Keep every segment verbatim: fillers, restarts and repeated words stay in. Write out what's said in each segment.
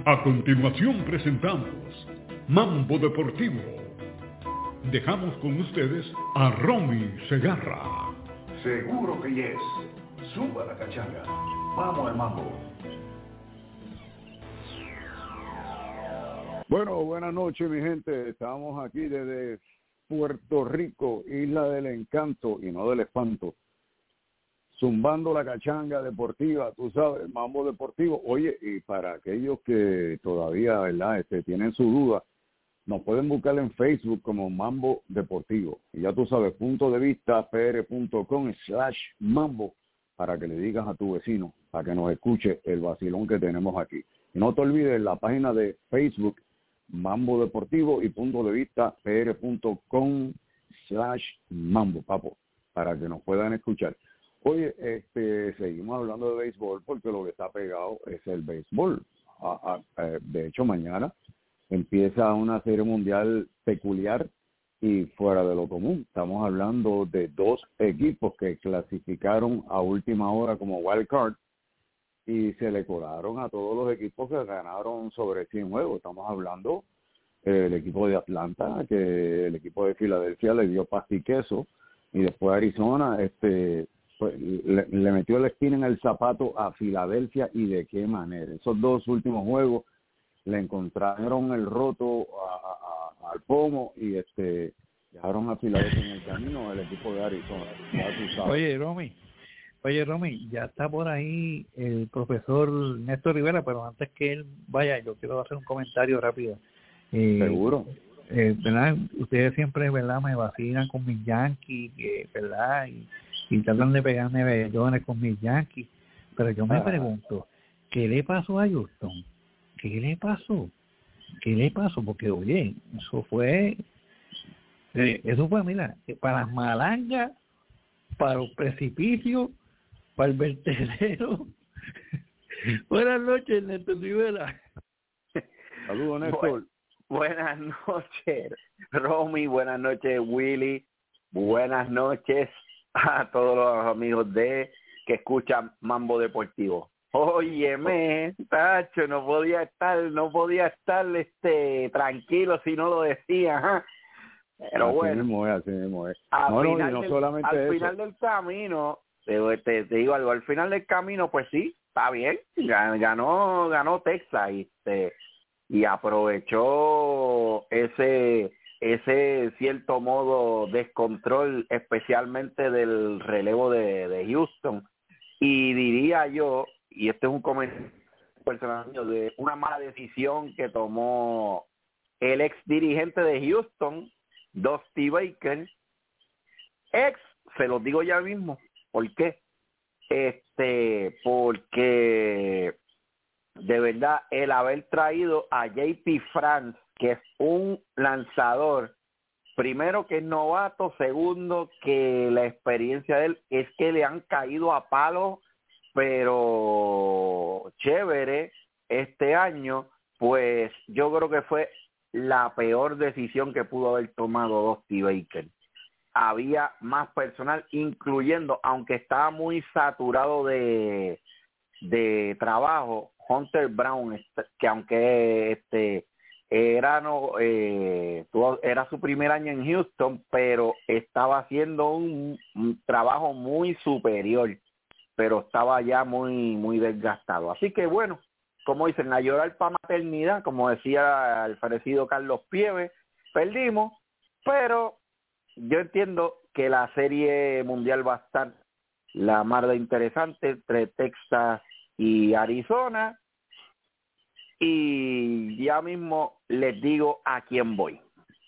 A continuación presentamos Mambo Deportivo. Dejamos con ustedes a Romy Segarra. Seguro que yes. Suba la cachanga. Vamos al mambo. Bueno, buenas noches, mi gente. Estamos aquí desde Puerto Rico, Isla del Encanto y no del Espanto. Zumbando la cachanga deportiva, tú sabes, Mambo Deportivo. Oye, y para aquellos que todavía, ¿verdad?, este, tienen su duda, nos pueden buscar en Facebook como Mambo Deportivo. Y ya tú sabes, punto de vista pr.com slash mambo, para que le digas a tu vecino, para que nos escuche el vacilón que tenemos aquí. Y no te olvides la página de Facebook, Mambo Deportivo, y punto de vista pr.com slash mambo, papo, para que nos puedan escuchar. Oye, este, seguimos hablando de béisbol porque lo que está pegado es el béisbol. A, a, a, de hecho, mañana empieza una serie mundial peculiar y fuera de lo común. Estamos hablando de dos equipos que clasificaron a última hora como wild card y se le colaron a todos los equipos que ganaron sobre cien juegos. Estamos hablando del equipo de Atlanta, que el equipo de Filadelfia le dio pasta y queso, y después Arizona este pues, le, le metió la esquina en el zapato a Filadelfia, y de qué manera. Esos dos últimos juegos le encontraron el roto a, a, a, al pomo y este dejaron a Filadelfia en el camino, el equipo de Arizona. Ya tú sabes. Oye, Romy, oye, Romy, ya está por ahí el profesor Néstor Rivera, pero antes que él vaya, yo quiero hacer un comentario rápido. Eh, Seguro. Eh, ¿verdad? Ustedes siempre, ¿verdad?, me vacilan con mis Yankees, eh, ¿verdad? Y, y tratan de pegarme bellones con mis Yankees. Pero yo me ah. pregunto, ¿qué le pasó a Houston? ¿Qué le pasó? ¿Qué le pasó? Porque, oye, eso fue, eh, eso fue, mira, para las malangas, para los precipicios, para el vertedero. Buenas noches, Néstor Rivera. Saludos, Néstor. Bueno. Buenas noches, Romy, buenas noches, Willy, buenas noches a todos los amigos de que escuchan Mambo Deportivo. Óyeme, tacho, no podía estar, no podía estar este tranquilo si no lo decía, ¿eh? Pero así bueno, mismo es, así mismo es. Al, no, final, no, no del, solamente al eso. final del camino, te, te, te digo algo, al final del camino, pues sí, está bien, ganó, ganó Texas y este y aprovechó ese ese cierto modo descontrol, especialmente del relevo de, de Houston, y diría yo, y este es un comentario personal mío, de una mala decisión que tomó el ex dirigente de Houston, Dusty Baker, ex, se los digo ya mismo, ¿por qué? Este, porque de verdad, el haber traído a J P France, que es un lanzador, primero que es novato, segundo que la experiencia de él es que le han caído a palos, pero chévere este año, pues yo creo que fue la peor decisión que pudo haber tomado Dusty Baker. Había más personal, incluyendo, aunque estaba muy saturado de, de trabajo, Hunter Brown, que aunque este era no eh, tuvo, era su primer año en Houston, pero estaba haciendo un, un trabajo muy superior, pero estaba ya muy muy desgastado. Así que bueno, como dicen, a llorar para maternidad, como decía el fallecido Carlos Pieves, perdimos, pero yo entiendo que la serie mundial va a estar la mar de interesante entre Texas y Arizona, y ya mismo les digo a quién voy.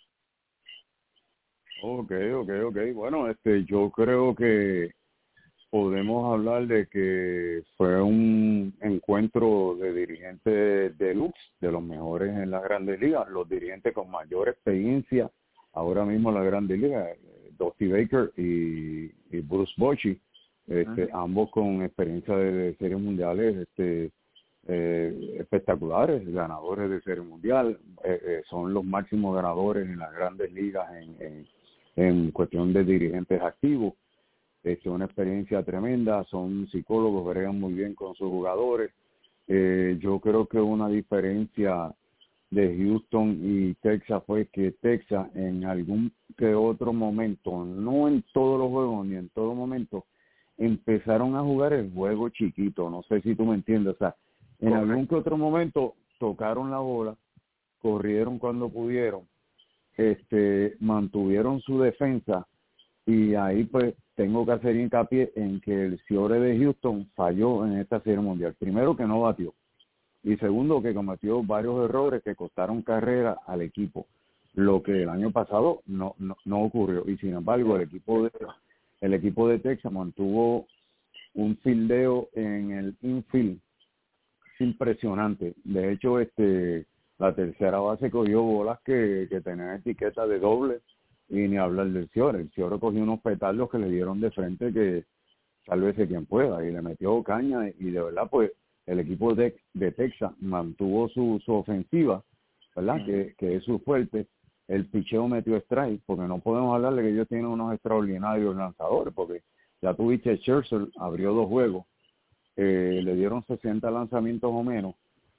Ok, ok, ok. Bueno, este, yo creo que podemos hablar de que fue un encuentro de dirigentes deluxe, de los mejores en las Grandes Ligas, los dirigentes con mayor experiencia ahora mismo en las Grandes Ligas, Dusty Baker y, y Bruce Bochy, este, uh-huh. ambos con experiencia de, de series mundiales este, eh, espectaculares, ganadores de serie mundial, eh, eh, son los máximos ganadores en las Grandes Ligas en, en, en cuestión de dirigentes activos. Es una experiencia tremenda, son psicólogos, bregan muy bien con sus jugadores, Eh, yo creo que una diferencia de Houston y Texas fue que Texas en algún que otro momento, no en todos los juegos ni en todo momento, empezaron a jugar el juego chiquito. No sé si tú me entiendes. O sea, en Correcto. algún que otro momento tocaron la bola, corrieron cuando pudieron, este, mantuvieron su defensa, y ahí pues tengo que hacer hincapié en que el Ciore de Houston falló en esta serie mundial. Primero, que no batió, y segundo, que cometió varios errores que costaron carrera al equipo, lo que el año pasado no no, no ocurrió. Y sin embargo, el equipo de el equipo de Texas mantuvo un fildeo en el infield impresionante. De hecho, este la tercera base cogió bolas que, que tenían etiqueta de doble, y ni hablar del Ciore. El Ciore cogió unos petardos que le dieron de frente que sálvese quien pueda, y le metió caña, y de verdad pues el equipo de, de Texas mantuvo su, su ofensiva, ¿verdad? Uh-huh. que, que es su fuerte. El picheo metió strike, porque no podemos hablar de que ellos tienen unos extraordinarios lanzadores, porque ya tuviste Scherzer, abrió dos juegos, eh, le dieron sesenta lanzamientos o menos,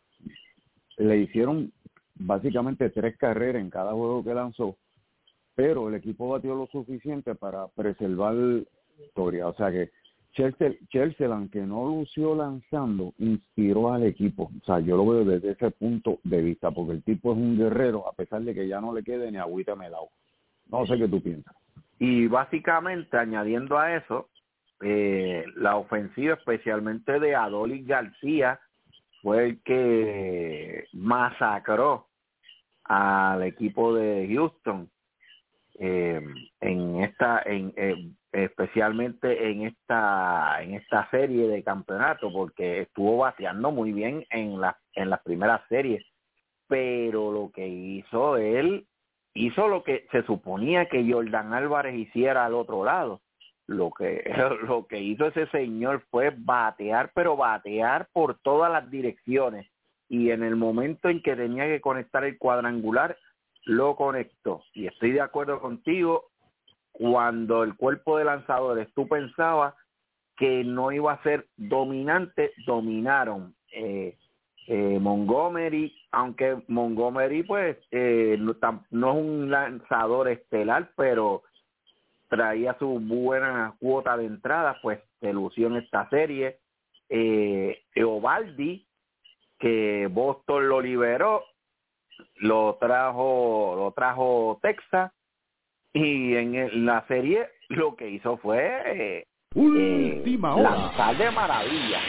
le hicieron básicamente tres carreras en cada juego que lanzó, pero el equipo batió lo suficiente para preservar la historia. O sea que Chelsea, Chelsea, aunque no lució lanzando, inspiró al equipo. O sea, yo lo veo desde ese punto de vista, porque el tipo es un guerrero, a pesar de que ya no le quede ni agüita melao. No sé qué tú piensas. Y básicamente, añadiendo a eso, eh, la ofensiva, especialmente de Adolis García, fue el que masacró al equipo de Houston. Eh, en esta en eh, especialmente en esta en esta serie de campeonato, porque estuvo bateando muy bien en la en las primeras series, pero lo que hizo él hizo lo que se suponía que Jordan Álvarez hiciera al otro lado. Lo que lo que hizo ese señor fue batear, pero batear por todas las direcciones, y en el momento en que tenía que conectar el cuadrangular lo conectó. Y estoy de acuerdo contigo, cuando el cuerpo de lanzadores tú pensabas que no iba a ser dominante, dominaron. Eh, eh, Montgomery, aunque Montgomery pues eh, no, no es un lanzador estelar, pero traía su buena cuota de entrada, pues se lució en esta serie. Eh, Eovaldi, que Boston lo liberó, lo trajo lo trajo Texas, y en el, la serie lo que hizo fue eh, Última eh, hora. lanzar de maravilla.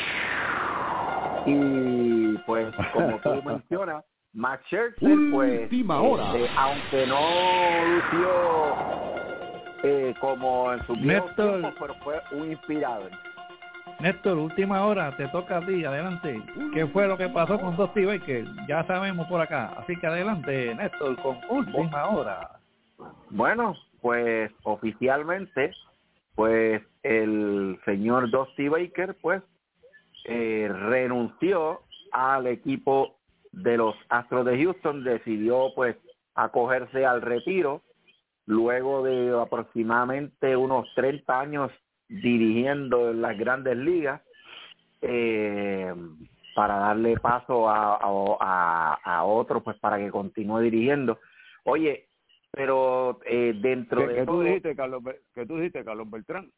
Y pues como tú mencionas, Max Scherzer, pues Última hora. Este, aunque no lució eh, como en su viejos tiempos, pero fue un inspirador. Néstor, última hora, te toca a ti, adelante. ¿Qué fue lo que pasó con Dusty Baker? Ya sabemos por acá, así que adelante, Néstor, con última hora. Bueno, pues oficialmente, pues el señor Dusty Baker, pues, eh, renunció al equipo de los Astros de Houston, decidió, pues, acogerse al retiro, luego de aproximadamente unos treinta años dirigiendo en las grandes ligas, eh, para darle paso a, a, a otro, pues para que continúe dirigiendo. Oye, pero eh, dentro ¿Qué, de ¿qué todo, tú dijiste, Carlos? ¿Qué tú dijiste, Carlos Beltrán?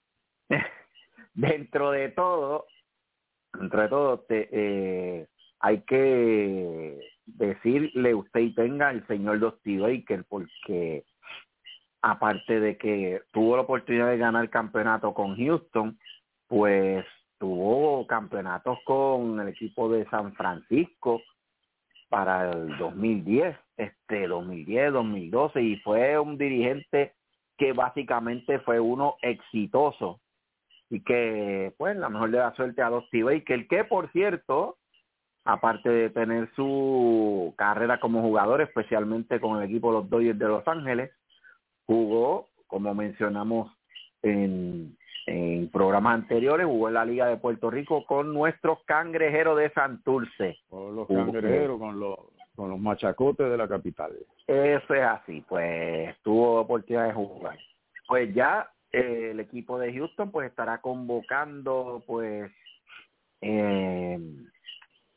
dentro de todo, dentro de todo, te, eh, hay que decirle usted y tenga al señor Dusty Baker, porque aparte de que tuvo la oportunidad de ganar el campeonato con Houston, pues tuvo campeonatos con el equipo de San Francisco para el dos mil diez, este dos mil diez, dos mil doce, y fue un dirigente que básicamente fue uno exitoso, y que pues la mejor de la suerte a Dusty Baker, que por cierto, aparte de tener su carrera como jugador, especialmente con el equipo de los Dodgers de Los Ángeles, jugó, como mencionamos en, en programas anteriores, jugó en la Liga de Puerto Rico con nuestros Cangrejeros de Santurce. Con los Cangrejeros, con los, con los machacotes de la capital. Eso es así, pues tuvo oportunidad de jugar. Pues ya eh, el equipo de Houston pues estará convocando pues eh,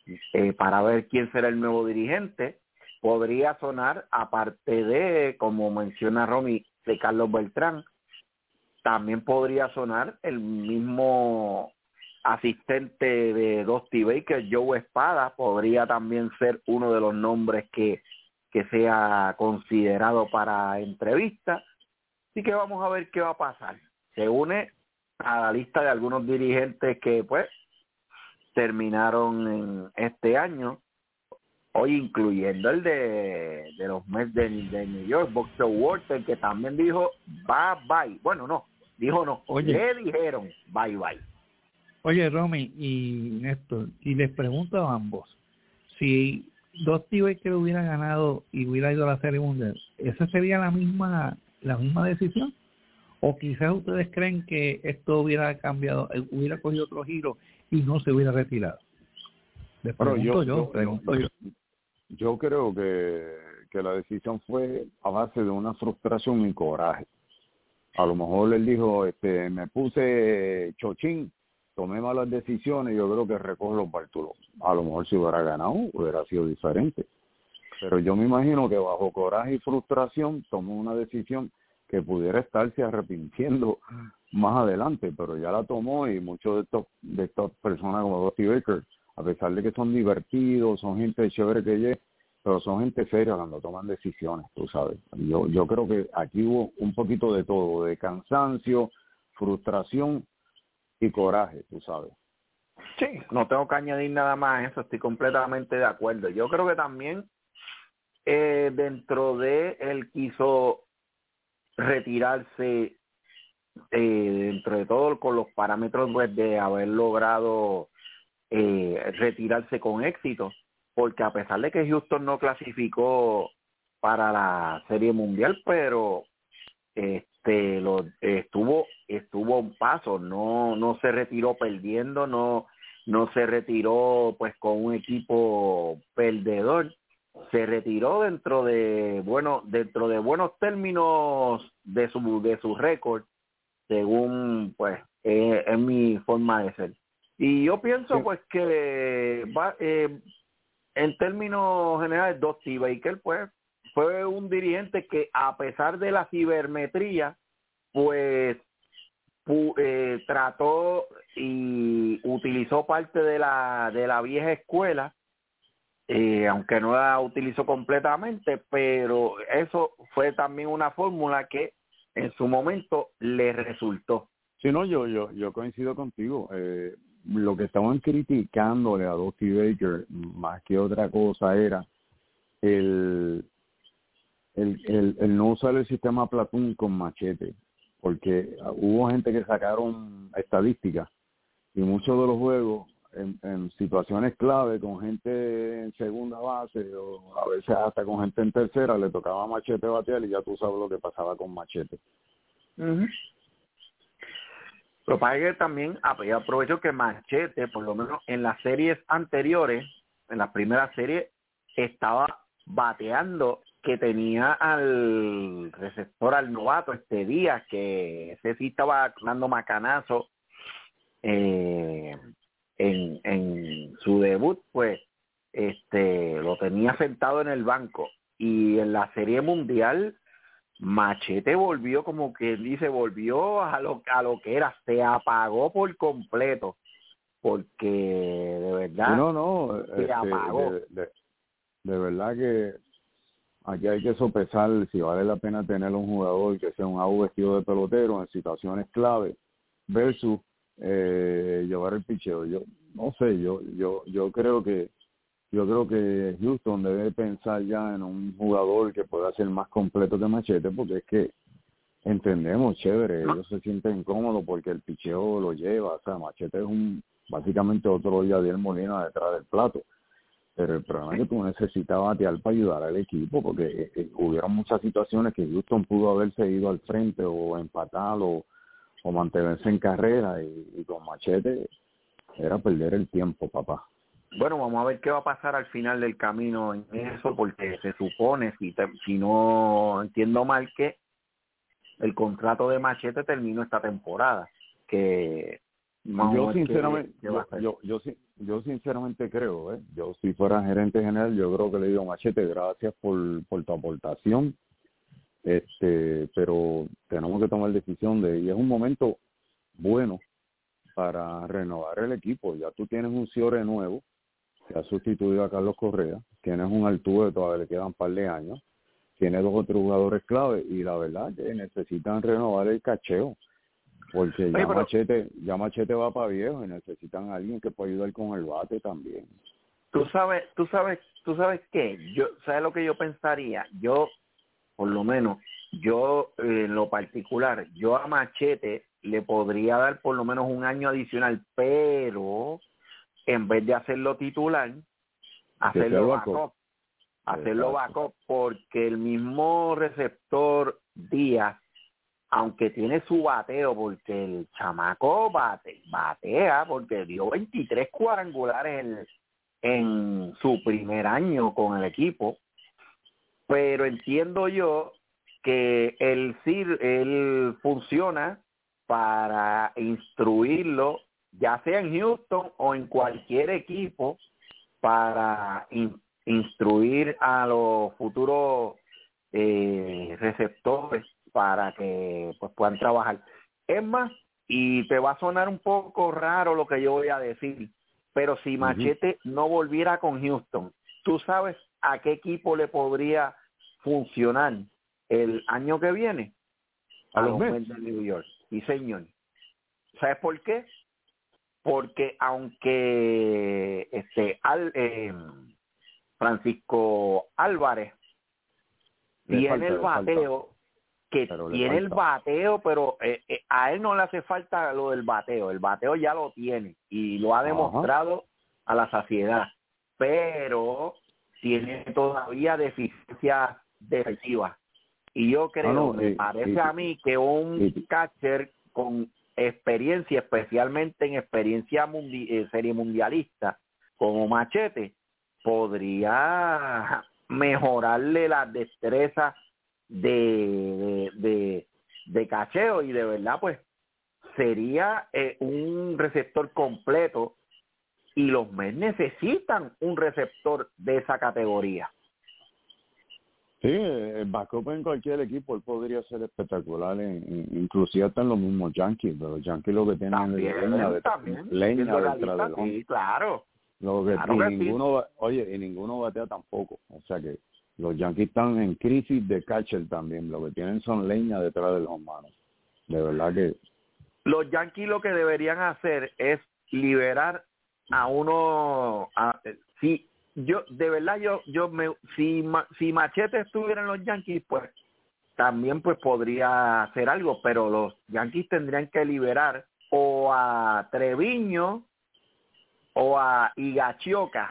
eh, para ver quién será el nuevo dirigente. Podría sonar, aparte de, como menciona Romy, de Carlos Beltrán, también podría sonar el mismo asistente de Dusty Baker, Joe Espada, podría también ser uno de los nombres que, que sea considerado para entrevista. Así que vamos a ver qué va a pasar. Se une a la lista de algunos dirigentes que pues terminaron en este año, hoy incluyendo el de, de los Mets de, de New York, Buck Showalter, que también dijo bye bye. Bueno, no, dijo no, Oye, le dijeron bye bye. Oye, Romy y Néstor, y les pregunto a ambos, si Dusty Baker hubiera ganado y hubiera ido a la Serie Mundial, ¿esa sería la misma la misma decisión? ¿O quizás ustedes creen que esto hubiera cambiado, hubiera cogido otro giro y no se hubiera retirado? Les pregunto yo, yo, yo, pregunto yo. yo. Yo creo que, que la decisión fue a base de una frustración y coraje. A lo mejor él dijo, este, me puse chochín, tomé malas decisiones, yo creo que recojo los bártulos. A lo mejor si hubiera ganado, hubiera sido diferente. Pero yo me imagino que bajo coraje y frustración tomó una decisión que pudiera estarse arrepintiendo más adelante, pero ya la tomó, y muchos de estos de estas personas como Dusty Baker, a pesar de que son divertidos, son gente chévere que llegue, pero son gente seria cuando toman decisiones, tú sabes. Yo yo creo que aquí hubo un poquito de todo, de cansancio, frustración y coraje, tú sabes. Sí, no tengo que añadir nada más a eso, estoy completamente de acuerdo. Yo creo que también eh, dentro de él quiso retirarse eh, dentro de todo con los parámetros pues, de haber logrado eh, retirarse con éxito, porque a pesar de que Houston no clasificó para la Serie Mundial, pero este lo estuvo estuvo a un paso, no no se retiró perdiendo, no no se retiró pues con un equipo perdedor, se retiró dentro de bueno dentro de buenos términos de su de su récord, según pues eh, es mi forma de ser. Y yo pienso Sí. pues que va eh, en términos generales Dusty Baker pues fue un dirigente que a pesar de la cibermetría pues pu, eh, trató y utilizó parte de la de la vieja escuela, eh, aunque no la utilizó completamente, pero eso fue también una fórmula que en su momento le resultó. Sí, no, yo yo yo coincido contigo. Eh, lo que estaban criticándole a Dusty Baker más que otra cosa era el el, el, el no usar el sistema Platoon con machete, porque hubo gente que sacaron estadísticas y muchos de los juegos en, en situaciones clave con gente en segunda base o a veces hasta con gente en tercera le tocaba machete batear y ya tú sabes lo que pasaba con machete. Uh-huh. Pero para que también aprovecho que Machete, por lo menos en las series anteriores, en la primera serie, estaba bateando, que tenía al receptor, al novato, este Díaz, que ese sí estaba dando macanazo eh, en, en su debut, pues este lo tenía sentado en el banco. Y en la Serie Mundial, Machete volvió, como que dice, volvió a lo, a lo que era, se apagó por completo, porque de verdad no, no, se este, apagó. De, de, de verdad que aquí hay que sopesar si vale la pena tener un jugador que sea un abo vestido de pelotero en situaciones clave versus eh, llevar el picheo. Yo no sé, yo yo yo creo que yo creo que Houston debe pensar ya en un jugador que pueda ser más completo que Machete, porque es que entendemos, chévere, ellos se sienten cómodos porque el picheo lo lleva, o sea, Machete es un básicamente otro Yadier Molina detrás del plato. Pero el problema es que tú necesitas batear para ayudar al equipo, porque eh, eh, hubieron muchas situaciones que Houston pudo haberse ido al frente o empatar o, o mantenerse en carrera, y, y con Machete era perder el tiempo, papá. Bueno, vamos a ver qué va a pasar al final del camino en eso, porque se supone, si, te, si no entiendo mal, que el contrato de Machete terminó esta temporada, que yo sinceramente qué, qué va a yo, yo yo yo sinceramente creo, ¿eh? yo si fuera gerente general, yo creo que le digo, Machete, gracias por, por tu aportación, este, pero tenemos que tomar decisión de, y es un momento bueno para renovar el equipo. Ya tú tienes un Ciore nuevo, que ha sustituido a Carlos Correa, tienes un Altuve, todavía le quedan un par de años, tiene dos otros jugadores clave, y la verdad que necesitan renovar el cacheo, porque ya, Oye, pero... Machete, ya Machete va para viejo y necesitan a alguien que pueda ayudar con el bate también. Tú sabes, tú sabes, tú sabes qué, yo, ¿sabes lo que yo pensaría? Yo, por lo menos, yo eh, en lo particular, yo a Machete le podría dar por lo menos un año adicional, pero en vez de hacerlo titular, hacerlo backup, hacerlo backup, porque el mismo receptor Díaz, aunque tiene su bateo, porque el chamaco bate, batea, porque dio veintitrés cuadrangulares en, en su primer año con el equipo, pero entiendo yo que él sí, él funciona para instruirlo, ya sea en Houston o en cualquier equipo, para in, instruir a los futuros eh, receptores para que pues puedan trabajar. Es más, y te va a sonar un poco raro lo que yo voy a decir, pero si Machete uh-huh. no volviera con Houston, ¿tú sabes a qué equipo le podría funcionar el año que viene? A, a los Mets de New York. Sí, señor. ¿Sabes por qué? Porque aunque este al, eh, Francisco Álvarez le tiene falta, el bateo, falta. que pero tiene el bateo, pero eh, eh, a él no le hace falta lo del bateo. El bateo ya lo tiene y lo ha demostrado Ajá. a la saciedad. Pero tiene todavía deficiencias defensivas. Y yo creo, ah, no, me y, parece y, a mí que un y, catcher con experiencia, especialmente en experiencia mundi- eh, serie mundialista, como Machete, podría mejorarle las destrezas de, de, de, de cacheo, y de verdad pues sería eh, un receptor completo, y los Mets necesitan un receptor de esa categoría. Sí, el backup en cualquier equipo él podría ser espectacular, en, en, inclusive hasta en los mismos Yankees, pero los Yankees lo que tienen también, es leña, de, también, leña detrás del home. Sí, claro. Lo que, claro y que ninguno, sí. Oye, y ninguno batea tampoco, o sea que los Yankees están en crisis de catcher también, lo que tienen son leña detrás de los humanos, de verdad que... Los Yankees lo que deberían hacer es liberar a uno, a, sí, yo de verdad yo yo me si si Machete estuviera en los Yankees, pues también pues podría hacer algo, pero los Yankees tendrían que liberar o a Treviño o a Higashioka,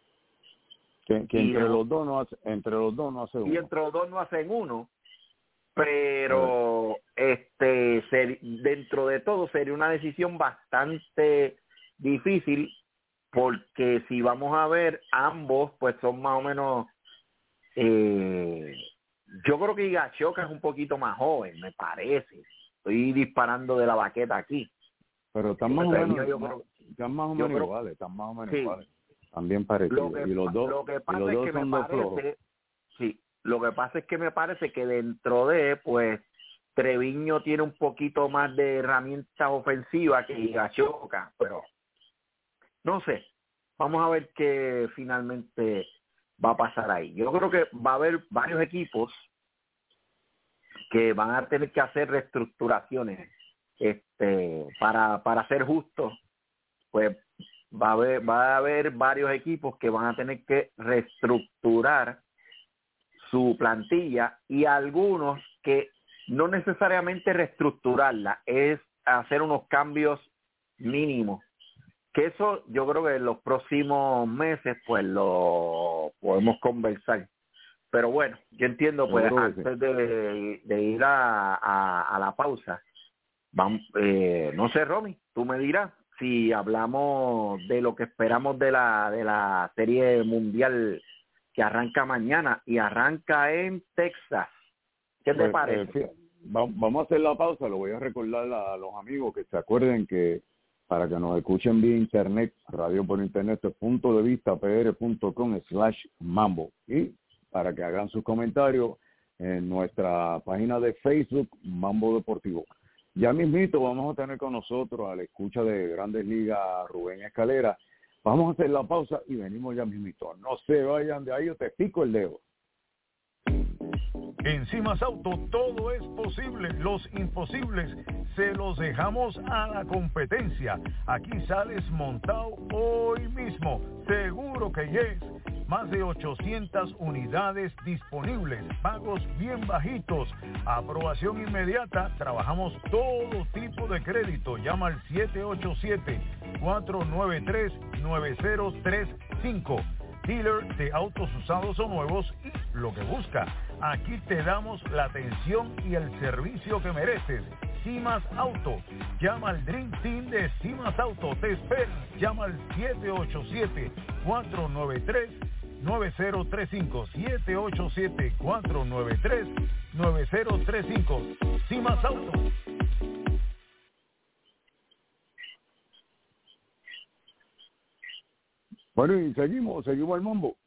que, que entre los dos no hace, entre los dos no hace uno, y entre los dos no hacen uno, pero este ser, dentro de todo sería una decisión bastante difícil, porque si vamos a ver, ambos pues son más o menos, eh, yo creo que Higashioka es un poquito más joven, me parece. Estoy disparando de la baqueta aquí. Pero están más o menos, yo creo, están más o menos creo, iguales, están más o menos sí, iguales. También parecidos. Lo que, y los dos, lo que pasa los es dos que son me dos parece, flojos. sí, lo que pasa es que me parece que dentro de, pues, Treviño tiene un poquito más de herramientas ofensivas que Higashioka, pero no sé, vamos a ver qué finalmente va a pasar ahí. Yo creo que va a haber varios equipos que van a tener que hacer reestructuraciones, este, para para ser justos, pues va a haber va a haber varios equipos que van a tener que reestructurar su plantilla, y algunos que no necesariamente reestructurarla, es hacer unos cambios mínimos, que eso yo creo que en los próximos meses pues lo podemos conversar. Pero bueno, yo entiendo, pues yo antes de, de ir a, a, a la pausa, vamos, eh, no sé, Romy, tú me dirás si hablamos de lo que esperamos de la de la serie mundial que arranca mañana, y arranca en Texas. ¿Qué te pues, parece? Eh, fíjate, vamos a hacer la pausa. Lo voy a recordar a los amigos que se acuerden que para que nos escuchen vía internet, radio por internet, punto de vista p r punto com slash mambo, y para que hagan sus comentarios en nuestra página de Facebook, Mambo Deportivo. Ya mismito vamos a tener con nosotros a la escucha de Grandes Ligas Rubén Escalera. Vamos a hacer la pausa y venimos ya mismito. No se vayan de ahí, yo te pico el dedo. En Cimas Auto todo es posible, los imposibles se los dejamos a la competencia. Aquí sales montado hoy mismo, seguro que yes. Más de ochocientas unidades disponibles, pagos bien bajitos, aprobación inmediata, trabajamos todo tipo de crédito. Llama al siete ocho siete, cuatro nueve tres, nueve cero tres cinco. Dealer de autos usados o nuevos y lo que busca. Aquí te damos la atención y el servicio que mereces. Cimas Auto. Llama al Dream Team de Cimas Auto. Te espera. Llama al siete ocho siete, cuatro nueve tres, nueve cero tres cinco. siete ocho siete, cuatro nueve tres, nueve cero tres cinco. Cimas Auto. Bueno, y seguimos, seguimos el mambo.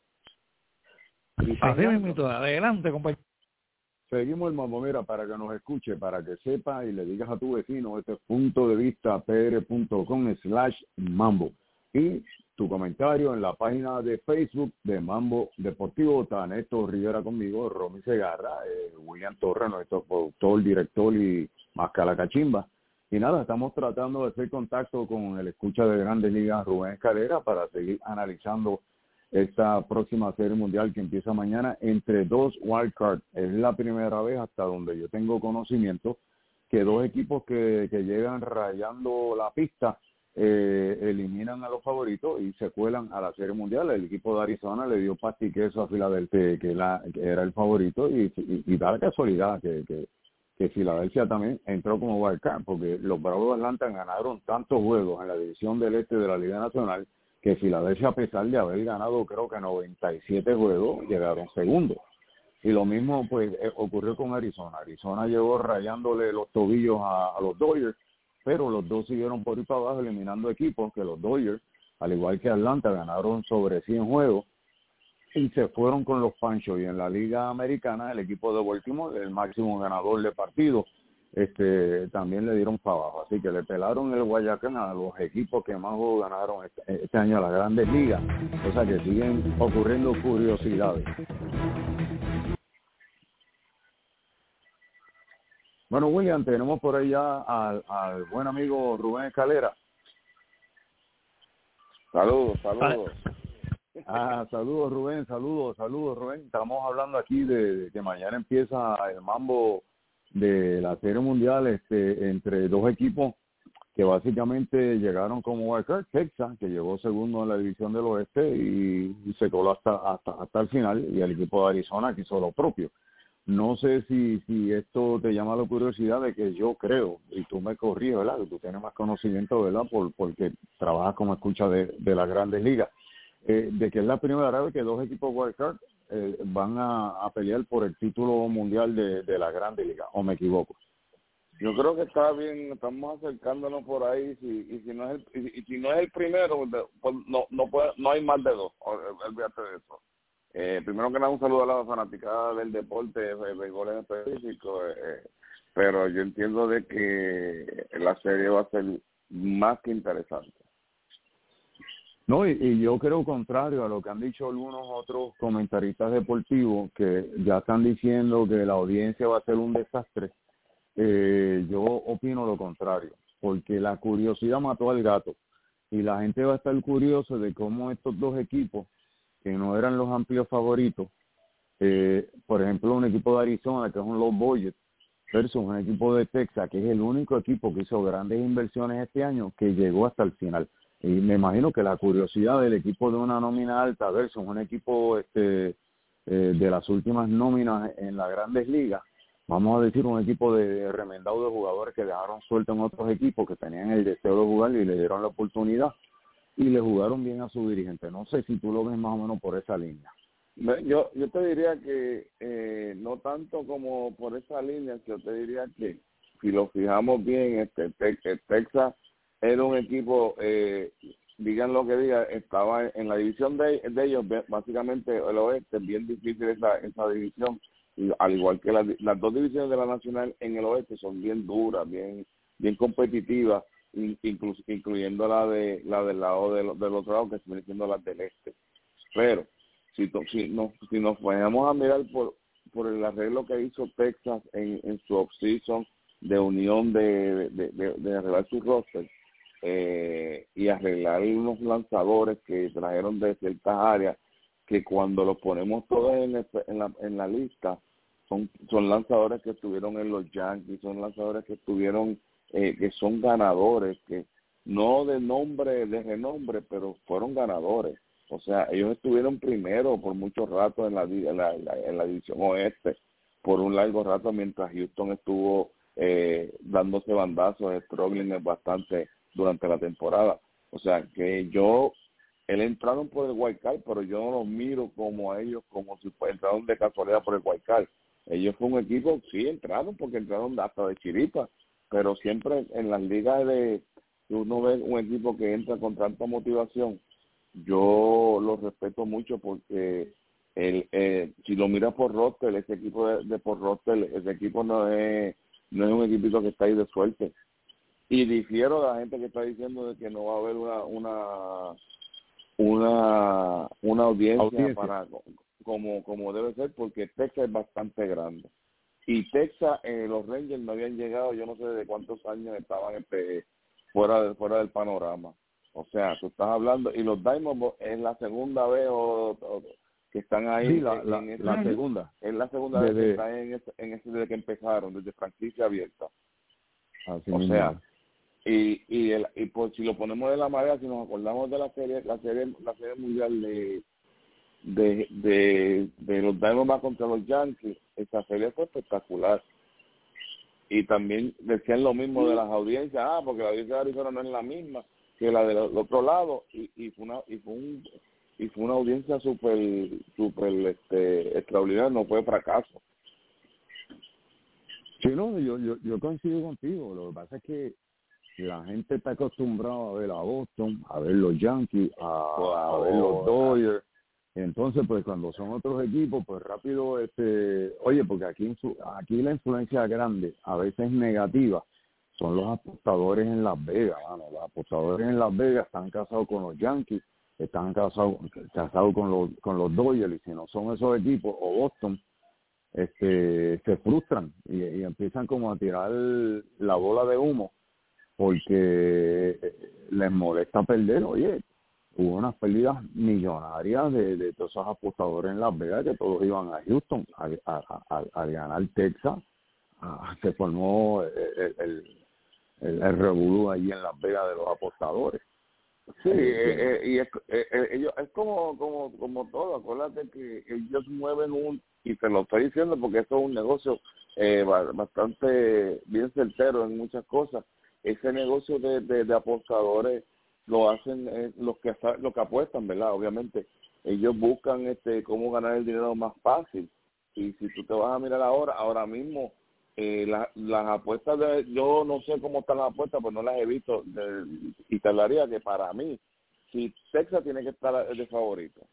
Así mismo, adelante, compañero. Seguimos el mambo, mira, para que nos escuche, para que sepa y le digas a tu vecino, este es punto de vista p r punto com slash mambo. Y tu comentario en la página de Facebook de Mambo Deportivo. Está Néstor Rivera conmigo, Romy Segarra, eh, William Torres, nuestro productor, director y Mascala Cachimba. Y nada, estamos tratando de hacer contacto con el escucha de Grandes Ligas, Rubén Escalera, para seguir analizando esta próxima serie mundial que empieza mañana entre dos wildcards. Es la primera vez, hasta donde yo tengo conocimiento, que dos equipos que, que llegan rayando la pista eh, eliminan a los favoritos y se cuelan a la serie mundial. El equipo de Arizona le dio pastiqueso a Filadelfia, que, la, que era el favorito, y, y, y da la casualidad que... que que Filadelfia también entró como wildcard, porque los Bravos de Atlanta ganaron tantos juegos en la división del este de la Liga Nacional que Filadelfia, a pesar de haber ganado creo que noventa y siete juegos, llegaron segundos. Y lo mismo pues ocurrió con Arizona. Arizona llegó rayándole los tobillos a, a los Dodgers, pero los dos siguieron por ir para abajo eliminando equipos que los Dodgers, al igual que Atlanta, ganaron sobre cien juegos y se fueron con los Panchos. Y en la Liga Americana, el equipo de Baltimore, el máximo ganador de partido, este, también le dieron para abajo. Así que le pelaron el Guayacán a los equipos que más ganaron este, este año a las Grandes Ligas. O sea que siguen ocurriendo curiosidades. Bueno, William, tenemos por ahí ya al, al buen amigo Rubén Escalera. Saludos, saludos. Ah, saludos Rubén, saludos, saludos Rubén. Estamos hablando aquí de, de que mañana empieza el mambo de la Serie Mundial este, entre dos equipos que básicamente llegaron como wildcard. Texas, que llegó segundo en la división del oeste y, y se coló hasta, hasta, hasta el final, y el equipo de Arizona que hizo lo propio. No sé si, si esto te llama la curiosidad de que yo creo, y tú me corriges, ¿verdad? Que tú tienes más conocimiento, ¿verdad? Por, porque trabajas como escucha de, de las Grandes Ligas. Eh, de que es la primera vez que dos equipos wildcard eh, van a, a pelear por el título mundial de, de la Grande Liga, ¿o me equivoco? Yo creo que está bien, estamos acercándonos por ahí, si, y si no es el, y, y si no es el primero, pues no no puede, no hay más de dos, olvídate de eso. Eh, primero que nada, un saludo a la fanaticada del deporte, de béisbol en específico, eh, pero yo entiendo de que la serie va a ser más que interesante. No, y, y yo creo contrario a lo que han dicho algunos otros comentaristas deportivos, que ya están diciendo que la audiencia va a ser un desastre. Eh, yo opino lo contrario, porque la curiosidad mató al gato, y la gente va a estar curiosa de cómo estos dos equipos, que no eran los amplios favoritos, eh, por ejemplo, un equipo de Arizona, que es un low budget, versus un equipo de Texas, que es el único equipo que hizo grandes inversiones este año, que llegó hasta el final. Y me imagino que la curiosidad del equipo de una nómina alta versus un equipo este eh, de las últimas nóminas en las Grandes Ligas, vamos a decir un equipo de remendado de jugadores que dejaron suelto en otros equipos que tenían el deseo de jugar y le dieron la oportunidad y le jugaron bien a su dirigente. No sé si tú lo ves más o menos por esa línea. Yo yo te diría que eh, no tanto como por esa línea, yo te diría que si lo fijamos bien, este Texas era un equipo, eh, digan lo que digan, estaba en la división de, de ellos, básicamente el oeste, bien difícil esa, esa división, y al igual que la, las dos divisiones de la Nacional en el oeste son bien duras, bien bien competitivas, incluso incluyendo la de la del lado del, del otro lado, que se viene siendo las del este. Pero si, to, si, nos, si nos ponemos a mirar por por el arreglo que hizo Texas en, en su off-season de unión de, de, de, de arreglar su roster eh, y arreglar unos lanzadores que trajeron de ciertas áreas, que cuando los ponemos todos en, el, en, la, en la lista, son, son lanzadores que estuvieron en los Yankees, son lanzadores que estuvieron, eh, que son ganadores, que no de nombre, de renombre, pero fueron ganadores. O sea, ellos estuvieron primero por mucho rato en la, en la, en la, en la división oeste, por un largo rato, mientras Houston estuvo eh, dándose bandazos, struggling bastante durante la temporada. O sea, que yo, él entraron por el wild card, pero yo no los miro como a ellos, como si entraron de casualidad por el wild card. Ellos fue un equipo, sí entraron, porque entraron hasta de chiripa, pero siempre en las ligas de, uno ve un equipo que entra con tanta motivación, yo lo respeto mucho porque el, eh, si lo miras por roster, ese equipo de, de por roster, ese equipo no es no es un equipito que está ahí de suerte. Y difiero de la gente que está diciendo de que no va a haber una una una, una audiencia, audiencia para como como debe ser, porque Texas es bastante grande. Y Texas, eh, los Rangers no habían llegado, yo no sé de cuántos años estaban este, fuera de, fuera del panorama. O sea, tú estás hablando, y los Diamondbacks es la segunda vez o, o, que están ahí. Sí, la, en, la, en ese, la segunda. Es la segunda desde, vez que están en ese, en ese desde que empezaron, desde franquicia abierta. Así o mismo. sea, y y, el, y por, si lo ponemos de la manera, si nos acordamos de la serie, la serie, la serie mundial de de de, de los Diamondbacks contra los Yankees, esta serie fue espectacular. Y también decían lo mismo de las audiencias, ah, porque la audiencia de Arizona no es la misma que la del otro lado, y, y fue una y fue un y fue una audiencia súper súper este extraordinaria, no fue fracaso. Sí, no, yo, yo yo coincido contigo. Lo que pasa es que la gente está acostumbrada a ver a Boston, a ver los Yankees, a, wow, a ver los Dodgers. Entonces, pues cuando son otros equipos, pues rápido, este, oye, porque aquí aquí la influencia grande, a veces negativa, son los apostadores en Las Vegas, mano. Los apostadores en Las Vegas están casados con los Yankees, están casados casados con los con los Dodgers, y si no son esos equipos, o Boston, este se frustran y, y empiezan como a tirar la bola de humo, porque les molesta perder. Oye, hubo unas pérdidas millonarias de, de todos esos apostadores en Las Vegas, que todos iban a Houston a, a, a, a ganar Texas. Ah, se formó el, el, el, el revolú allí en Las Vegas de los apostadores. Sí, eh, eh, y es, eh, eh, ellos, es como, como, como todo. Acuérdate que ellos mueven un, y te lo estoy diciendo porque esto es un negocio eh, bastante bien certero en muchas cosas. Ese negocio de, de, de apostadores lo hacen eh, los que los que apuestan, ¿verdad? Obviamente ellos buscan este cómo ganar el dinero más fácil. Y si tú te vas a mirar ahora, ahora mismo eh, la, las apuestas de, yo no sé cómo están las apuestas, pues no las he visto, de, y te hablaría que para mí, si Texas tiene que estar de favorito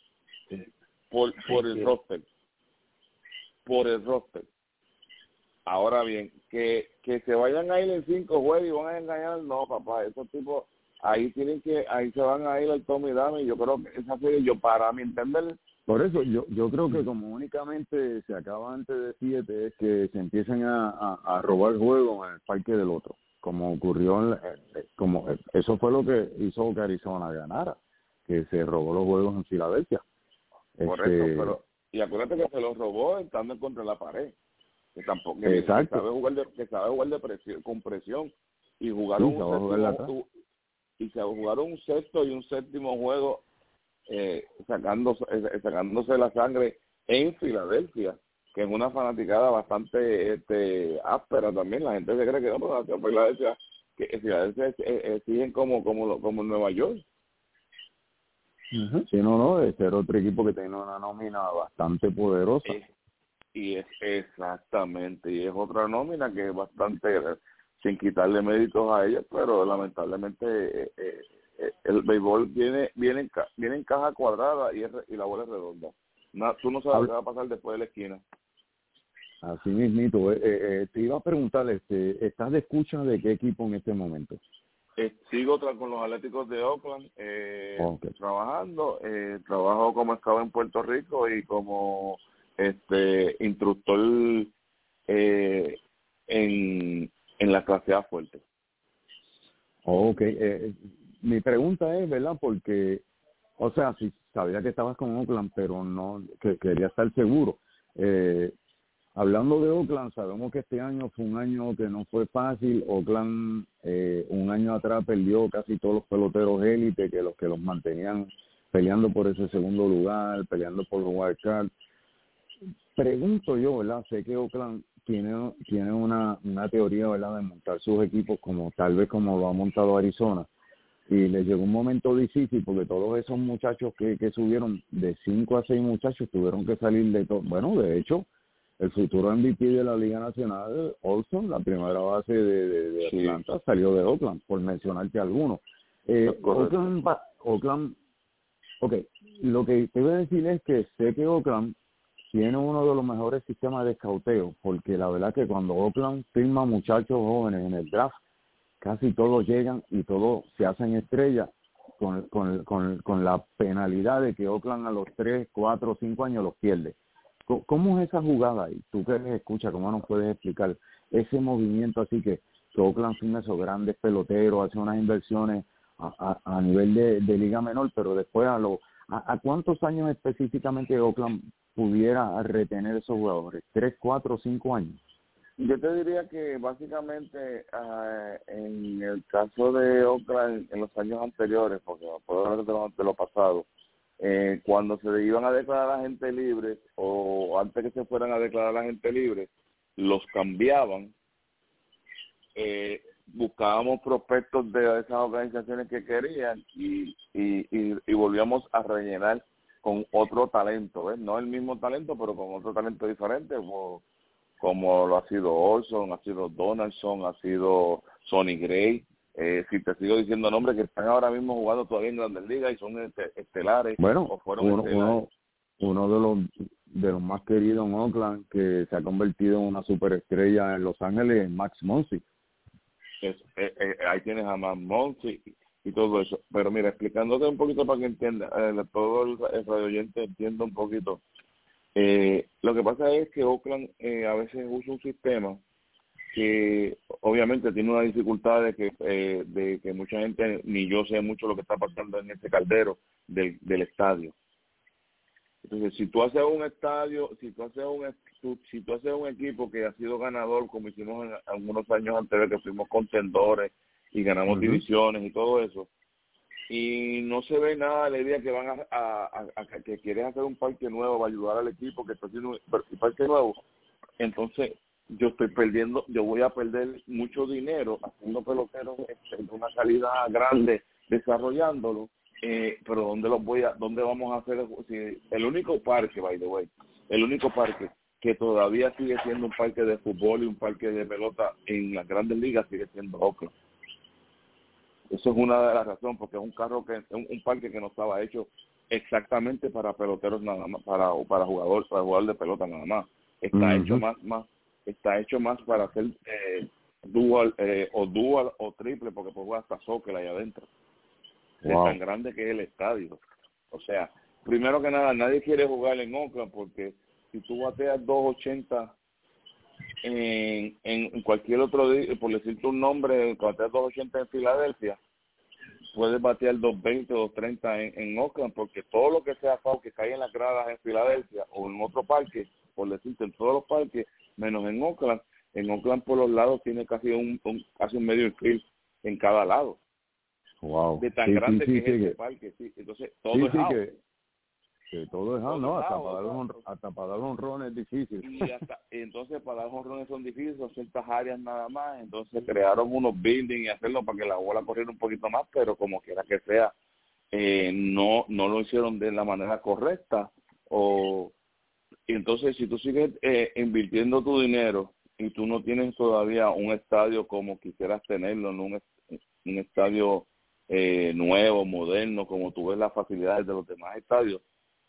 por por el roster, por el roster. Ahora bien, que que se vayan a ir en cinco juegos y van a engañar, no, papá, esos tipos ahí tienen que, ahí se van a ir al Tommy Dame, y yo creo que esa serie, yo para mi entender, por eso yo yo creo que como únicamente se acaba antes de siete, es que se empiecen a, a, a robar juegos en el parque del otro, como ocurrió en la, como eso fue lo que hizo que Arizona ganara, que se robó los juegos en Filadelfia. Correcto, este, pero y acuérdate que se los robó estando en contra de la pared, que tampoco que, que sabe jugar de que sabe jugar de presión, con presión, y jugaron sí, un séptimo, y se jugaron un sexto y un séptimo juego eh, sacándose eh, sacándose la sangre en Filadelfia, que es una fanaticada bastante este áspera también. La gente se cree que no, pero Filadelfia, que Filadelfia siguen como como como Nueva York. Uh-huh. Sí, no, no, de ser otro equipo que tiene una nómina bastante poderosa. Eh, y es exactamente, y es otra nómina que es bastante, sin quitarle méritos a ellos, pero lamentablemente eh, eh, eh, el béisbol viene viene en, ca- viene en caja cuadrada y, es, re- y la bola es redonda. No, tú no sabes qué va a pasar después de la esquina. Así mismito. Eh, eh, te iba a preguntar, este, ¿estás de escucha de qué equipo en este momento? Eh, sigo tra- con los Atléticos de Oakland eh, Okay. trabajando. Eh, trabajo como scout en Puerto Rico y como este instructor eh, en, en la clase A fuerte. Ok. Eh, mi pregunta es, ¿verdad? Porque, o sea, sí, sabía que estabas con Oakland, pero no, que quería estar seguro. Eh, Hablando de Oakland, sabemos que este año fue un año que no fue fácil. Oakland eh, un año atrás perdió casi todos los peloteros élite, que los que los mantenían peleando por ese segundo lugar, peleando por los wild card. Pregunto yo, ¿verdad? Sé que Oakland tiene tiene una, una teoría, ¿verdad?, de montar sus equipos como tal vez como lo ha montado Arizona. Y le llegó un momento difícil porque todos esos muchachos que, que subieron de cinco a seis muchachos tuvieron que salir de todo. Bueno, de hecho, el futuro M V P de la Liga Nacional, Olson, la primera base de, de, de Atlanta, sí, salió de Oakland, por mencionarte algunos. Eh, Oakland, Oakland, ok, lo que te voy a decir es que sé que Oakland tiene uno de los mejores sistemas de escauteo, porque la verdad que cuando Oakland firma muchachos jóvenes en el draft, casi todos llegan y todos se hacen estrellas con, con, con, con la penalidad de que Oakland a los tres, cuatro, cinco años los pierde. ¿Cómo es esa jugada ahí? Tú que les escuchas, ¿cómo nos puedes explicar ese movimiento así que, que Oakland firma esos grandes peloteros, hace unas inversiones a, a, a nivel de, de liga menor, pero después a, lo, a a cuántos años específicamente Oakland pudiera retener esos jugadores? ¿Tres, cuatro, cinco años? Yo te diría que básicamente uh, en el caso de Oakland en los años anteriores, porque puedo hablar de lo, de lo pasado, eh, cuando se iban a declarar a la gente libre o antes que se fueran a declarar a la gente libre, los cambiaban, eh, buscábamos prospectos de esas organizaciones que querían y, y, y, y volvíamos a rellenar con otro talento, ¿ves? No el mismo talento, pero con otro talento diferente, como, como lo ha sido Olson, ha sido Donaldson, ha sido Sonny Gray. Eh, si te sigo diciendo nombres que están ahora mismo jugando todavía en Grandes Ligas y son est- estelares. Bueno, o fueron uno, estelares. uno, uno de los de los más queridos en Oakland, que se ha convertido en una superestrella en Los Ángeles, es Max Muncy. Es, eh, eh, ahí tienes a Max Muncy y, y todo eso. Pero mira, explicándote un poquito para que entienda, eh, todo el, el radio oyente entienda un poquito. Eh, lo que pasa es que Oakland eh, a veces usa un sistema que obviamente tiene una dificultad de que eh, de que mucha gente, ni yo sé mucho lo que está pasando en este caldero del, del estadio. Entonces, si tú haces un estadio, si tú haces un si tú haces un equipo que ha sido ganador, como hicimos en algunos años anteriores, que fuimos contendores y ganamos uh-huh. divisiones y todo eso, y no se ve nada la idea que van a, a, a, a que quieres hacer un parque nuevo para ayudar al equipo que está haciendo un parque nuevo, entonces yo estoy perdiendo, yo voy a perder mucho dinero haciendo peloteros de una calidad grande, desarrollándolo, eh, pero ¿dónde los voy a, dónde vamos a hacer? Si el único parque, by the way, el único parque que todavía sigue siendo un parque de fútbol y un parque de pelota en las grandes ligas sigue siendo Oakland. Eso es una de las razones, porque es un carro que un, un parque que no estaba hecho exactamente para peloteros nada más, para para jugadores, para jugador de pelota nada más. Está uh-huh. hecho más más está hecho más para hacer eh, dual eh, o dual o triple, porque puede jugar hasta soccer ahí adentro. Wow. Es tan grande que es el estadio. O sea, primero que nada, nadie quiere jugar en Oakland porque si tú bateas dos ochenta en, en cualquier otro día, por decirte un nombre, bateas dos ochenta en Filadelfia, puedes batear dos veinte o dos treinta en, en Oakland, porque todo lo que sea foul que cae en las gradas en Filadelfia o en otro parque, por decirte en todos los parques, menos en Oakland, en Oakland por los lados tiene casi un, un casi un medio infield en cada lado. Wow. De tan sí, grande sí, que sí, es sí, ese que, parque, sí. Entonces todo sí, es sí, out. Que, que todo es out, todo no, es hasta, out, para dar un, hasta para dar un ron es difícil. Y hasta, entonces para dar honrones son difíciles, son ciertas áreas nada más, entonces crearon unos buildings y hacerlo para que la bola corriera un poquito más, pero como quiera que sea, eh, no no lo hicieron de la manera correcta. O y entonces si tú sigues eh, invirtiendo tu dinero y tú no tienes todavía un estadio como quisieras tenerlo, ¿no? un, un estadio eh, nuevo, moderno, como tú ves las facilidades de los demás estadios,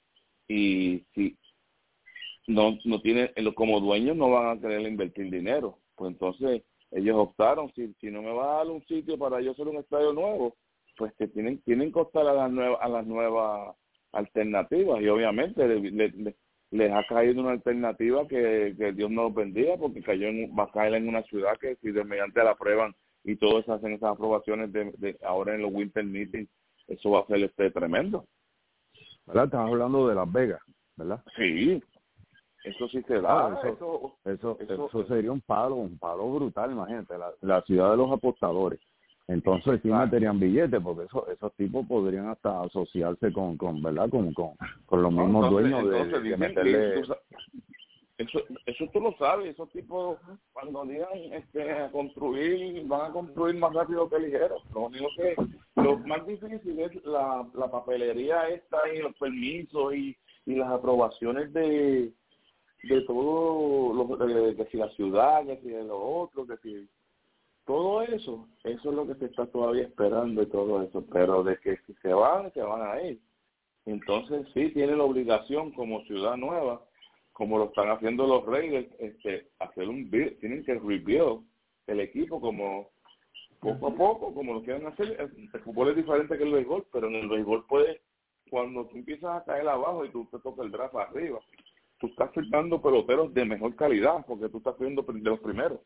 y si no no tienen, como dueños no van a querer invertir dinero, pues entonces ellos optaron, si si no me va a dar un sitio para yo hacer un estadio nuevo, pues que tienen tienen que optar a las nuevas a las nuevas alternativas, y obviamente le, le, le, les ha caído una alternativa que, que Dios nos bendiga, porque cayó en, va a caer en una ciudad que si de mediante la prueban y todos hacen esas aprobaciones de, de ahora en los Winter Meetings, eso va a ser este tremendo. ¿Verdad? Estás hablando de Las Vegas, ¿verdad? Sí, eso sí se da. Ah, eso, eso, eso, eso, eso sería un palo, un palo brutal, imagínate, la, la ciudad de los apostadores. Entonces sí claro. meterían billetes, porque eso, esos tipos podrían hasta asociarse con, con ¿verdad? Con, con, con los mismos no, entonces, dueños de, entonces, de dicen, meterle... tú, eso eso tú lo sabes, esos tipos cuando digan este, a construir, van a construir más rápido que ligero. Lo único que, lo más difícil es la, la papelería esta y los permisos y, y las aprobaciones de de todo, lo, de, que si la ciudad, que si de lo otro, que si todo eso, eso es lo que se está todavía esperando y todo eso, pero de que si se van, se van a ir. Entonces sí tienen la obligación como ciudad nueva, como lo están haciendo los Raiders, este, hacer un build, tienen que rebuild el equipo como poco a poco, como lo quieren hacer. El, el fútbol es diferente que el béisbol, pero en el béisbol puede, cuando tú empiezas a caer abajo y tú te tocas el draft arriba, tú estás firmando peloteros de mejor calidad, porque tú estás viendo de los primeros.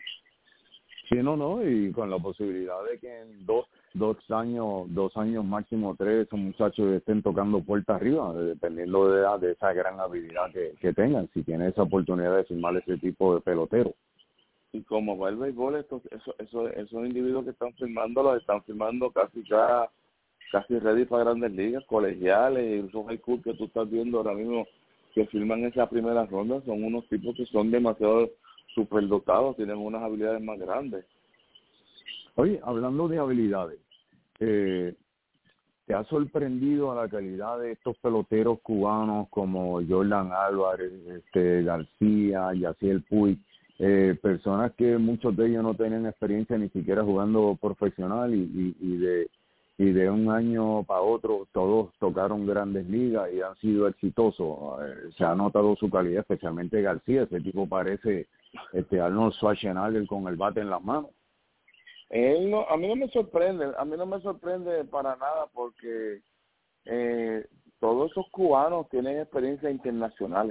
Sí, no, no, y con la posibilidad de que en dos, dos años, dos años máximo tres, esos muchachos estén tocando puertas arriba, dependiendo de, la, de esa gran habilidad que, que tengan, si tienen esa oportunidad de firmar ese tipo de pelotero. Y como va el béisbol, estos, eso, eso, esos individuos que están firmando, los están firmando casi ya, casi ready para grandes ligas, colegiales, y esos high school que tú estás viendo ahora mismo, que firman esa primera ronda, son unos tipos que son demasiado superdotados, tienen unas habilidades más grandes. Oye, hablando de habilidades, eh, ¿te ha sorprendido a la calidad de estos peloteros cubanos como Jordan Álvarez, este, García, Yaciel Puig, eh, personas que muchos de ellos no tenían experiencia ni siquiera jugando profesional y, y, y de y de un año para otro todos tocaron grandes ligas y han sido exitosos? Eh, se ha notado su calidad, especialmente García, ese tipo parece este Arnold Schwarzenegger con el bate en las manos. Él no, a mí no me sorprende, a mí no me sorprende para nada, porque eh, todos esos cubanos tienen experiencias internacionales.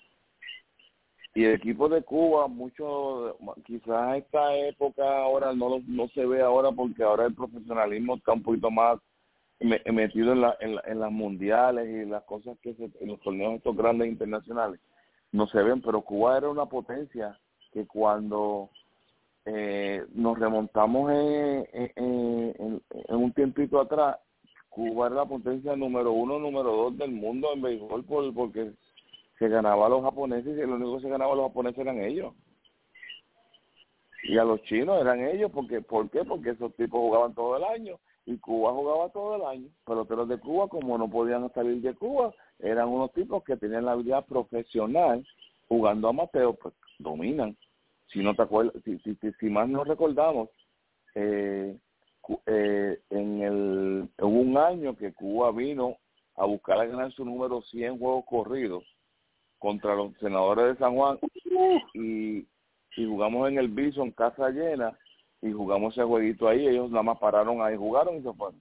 Y el equipo de Cuba, mucho, quizás esta época ahora no no se ve ahora, porque ahora el profesionalismo está un poquito más metido en, la, en, la, en las mundiales y las cosas que se, en los torneos estos grandes internacionales no se ven, pero Cuba era una potencia que cuando eh, nos remontamos en, en, en, en un tiempito atrás, Cuba era la potencia número uno, número dos del mundo en béisbol, por, porque se ganaba a los japoneses, y lo único que se ganaba a los japoneses eran ellos. Y a los chinos eran ellos, porque ¿por qué? Porque esos tipos jugaban todo el año, y Cuba jugaba todo el año. Peloteros de Cuba, como no podían salir de Cuba, eran unos tipos que tenían la habilidad profesional, jugando amateur, pues dominan. Si no te acuerdas, si, si, si, si más no recordamos, eh, eh, en el hubo un año que Cuba vino a buscar a ganar su número cien juegos corridos contra los Senadores de San Juan, y, y jugamos en el Bison, casa llena, y jugamos ese jueguito ahí. Ellos nada más pararon ahí, jugaron y se fueron.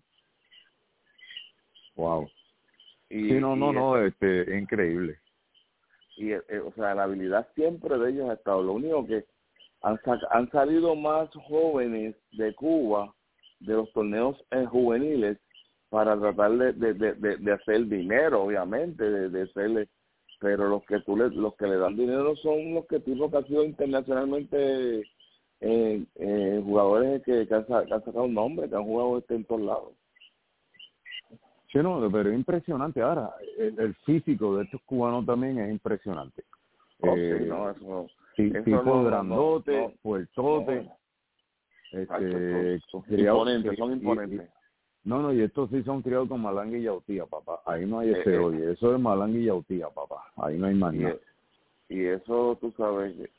Wow. Y, sí, no, no, y no, ese, este, increíble. Y, eh, o sea, la habilidad siempre de ellos ha estado. Lo único que han, han salido más jóvenes de Cuba, de los torneos eh, juveniles, para tratar de, de, de, de hacer dinero, obviamente, de, de hacerle, pero los que tú le, los que le dan dinero son los que tipos que han sido internacionalmente eh, eh, jugadores que, que, han, que han sacado un nombre, que han jugado este en todos lados. Sí, no, pero es impresionante. Ahora, el, el físico de estos cubanos también es impresionante. Oh, eh, sí, no, eso, sí, eso tipo no, grandote, no, no, puertote. no. Este, Son criado, imponentes, son y, imponentes. Y, no, no, y estos sí son criados con malanga y yautía, papá. Ahí no hay Eh, esteroide. eh. Eso es malanga y yautía, papá. Ahí no hay más Y, nada. y eso, tú sabes,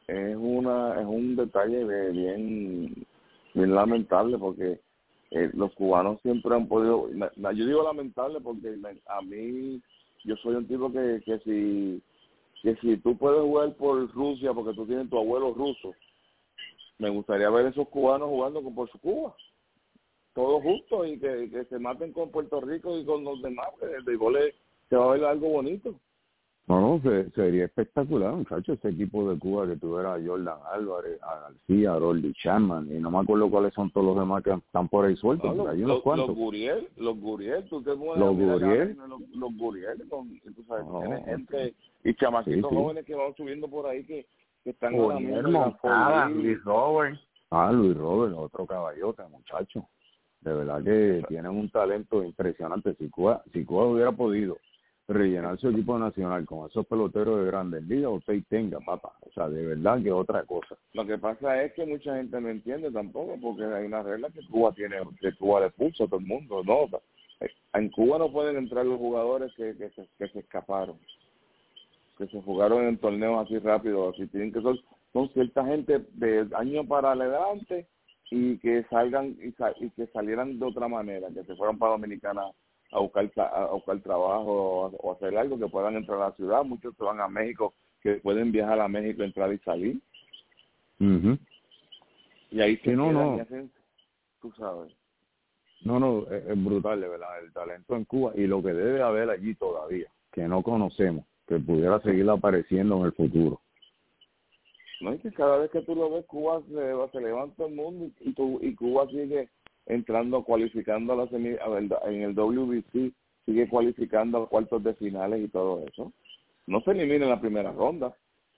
es una es un detalle de bien bien lamentable porque eh, los cubanos siempre han podido, yo digo lamentable porque a mí yo soy un tipo que que si que si tú puedes jugar por Rusia porque tú tienes tu abuelo ruso, me gustaría ver esos cubanos jugando por su Cuba, todos justos, y que, que se maten con Puerto Rico y con los demás, que el béisbol se va a ver algo bonito. No, no, se, sería espectacular, muchachos, ese equipo de Cuba que tuviera a Jordan Álvarez, a García, a Rolly Chapman, y no me acuerdo cuáles son todos los demás que están por ahí sueltos, no, hay los, unos cuantos. Los Guriel, los Guriel, tú te puedes los Guriel, los, los Guriel, con, tú sabes, no, tienes gente y chamaquitos sí, sí. jóvenes que van subiendo por ahí que, que están Guriel, ahora mismo Moncada, Luis Robert. Ah, Luis Robert, otro caballote, muchacho. De verdad que tienen un talento impresionante. Si Cuba, si Cuba hubiera podido rellenar su equipo nacional con esos peloteros de Grandes Ligas, usted tenga, papá. O sea, de verdad que otra cosa. Lo que pasa es que mucha gente no entiende tampoco, porque hay una regla que Cuba tiene, que Cuba le puso a todo el mundo, ¿no? En Cuba no pueden entrar los jugadores que, que, se, que se escaparon, que se jugaron en torneos así rápido, así tienen que ser, son cierta gente de año para adelante y que salgan y, sal, y que salieran de otra manera, que se fueran para Dominicana a buscar a buscar trabajo o a hacer algo, que puedan entrar a la ciudad. Muchos se van a México, que pueden viajar a México, entrar y salir. Uh-huh. Y ahí se sí, no, quedan no. y hacen, tú sabes. No, no, es, es brutal, de verdad, el talento en Cuba y lo que debe haber allí todavía, que no conocemos, que pudiera seguir apareciendo en el futuro. No, es que cada vez que tú lo ves, Cuba se, se levanta el mundo y, y, tu, y Cuba sigue entrando, cualificando a la semi, a en el W B C, sigue cualificando a cuartos de finales y todo eso. No se elimina en la primera ronda.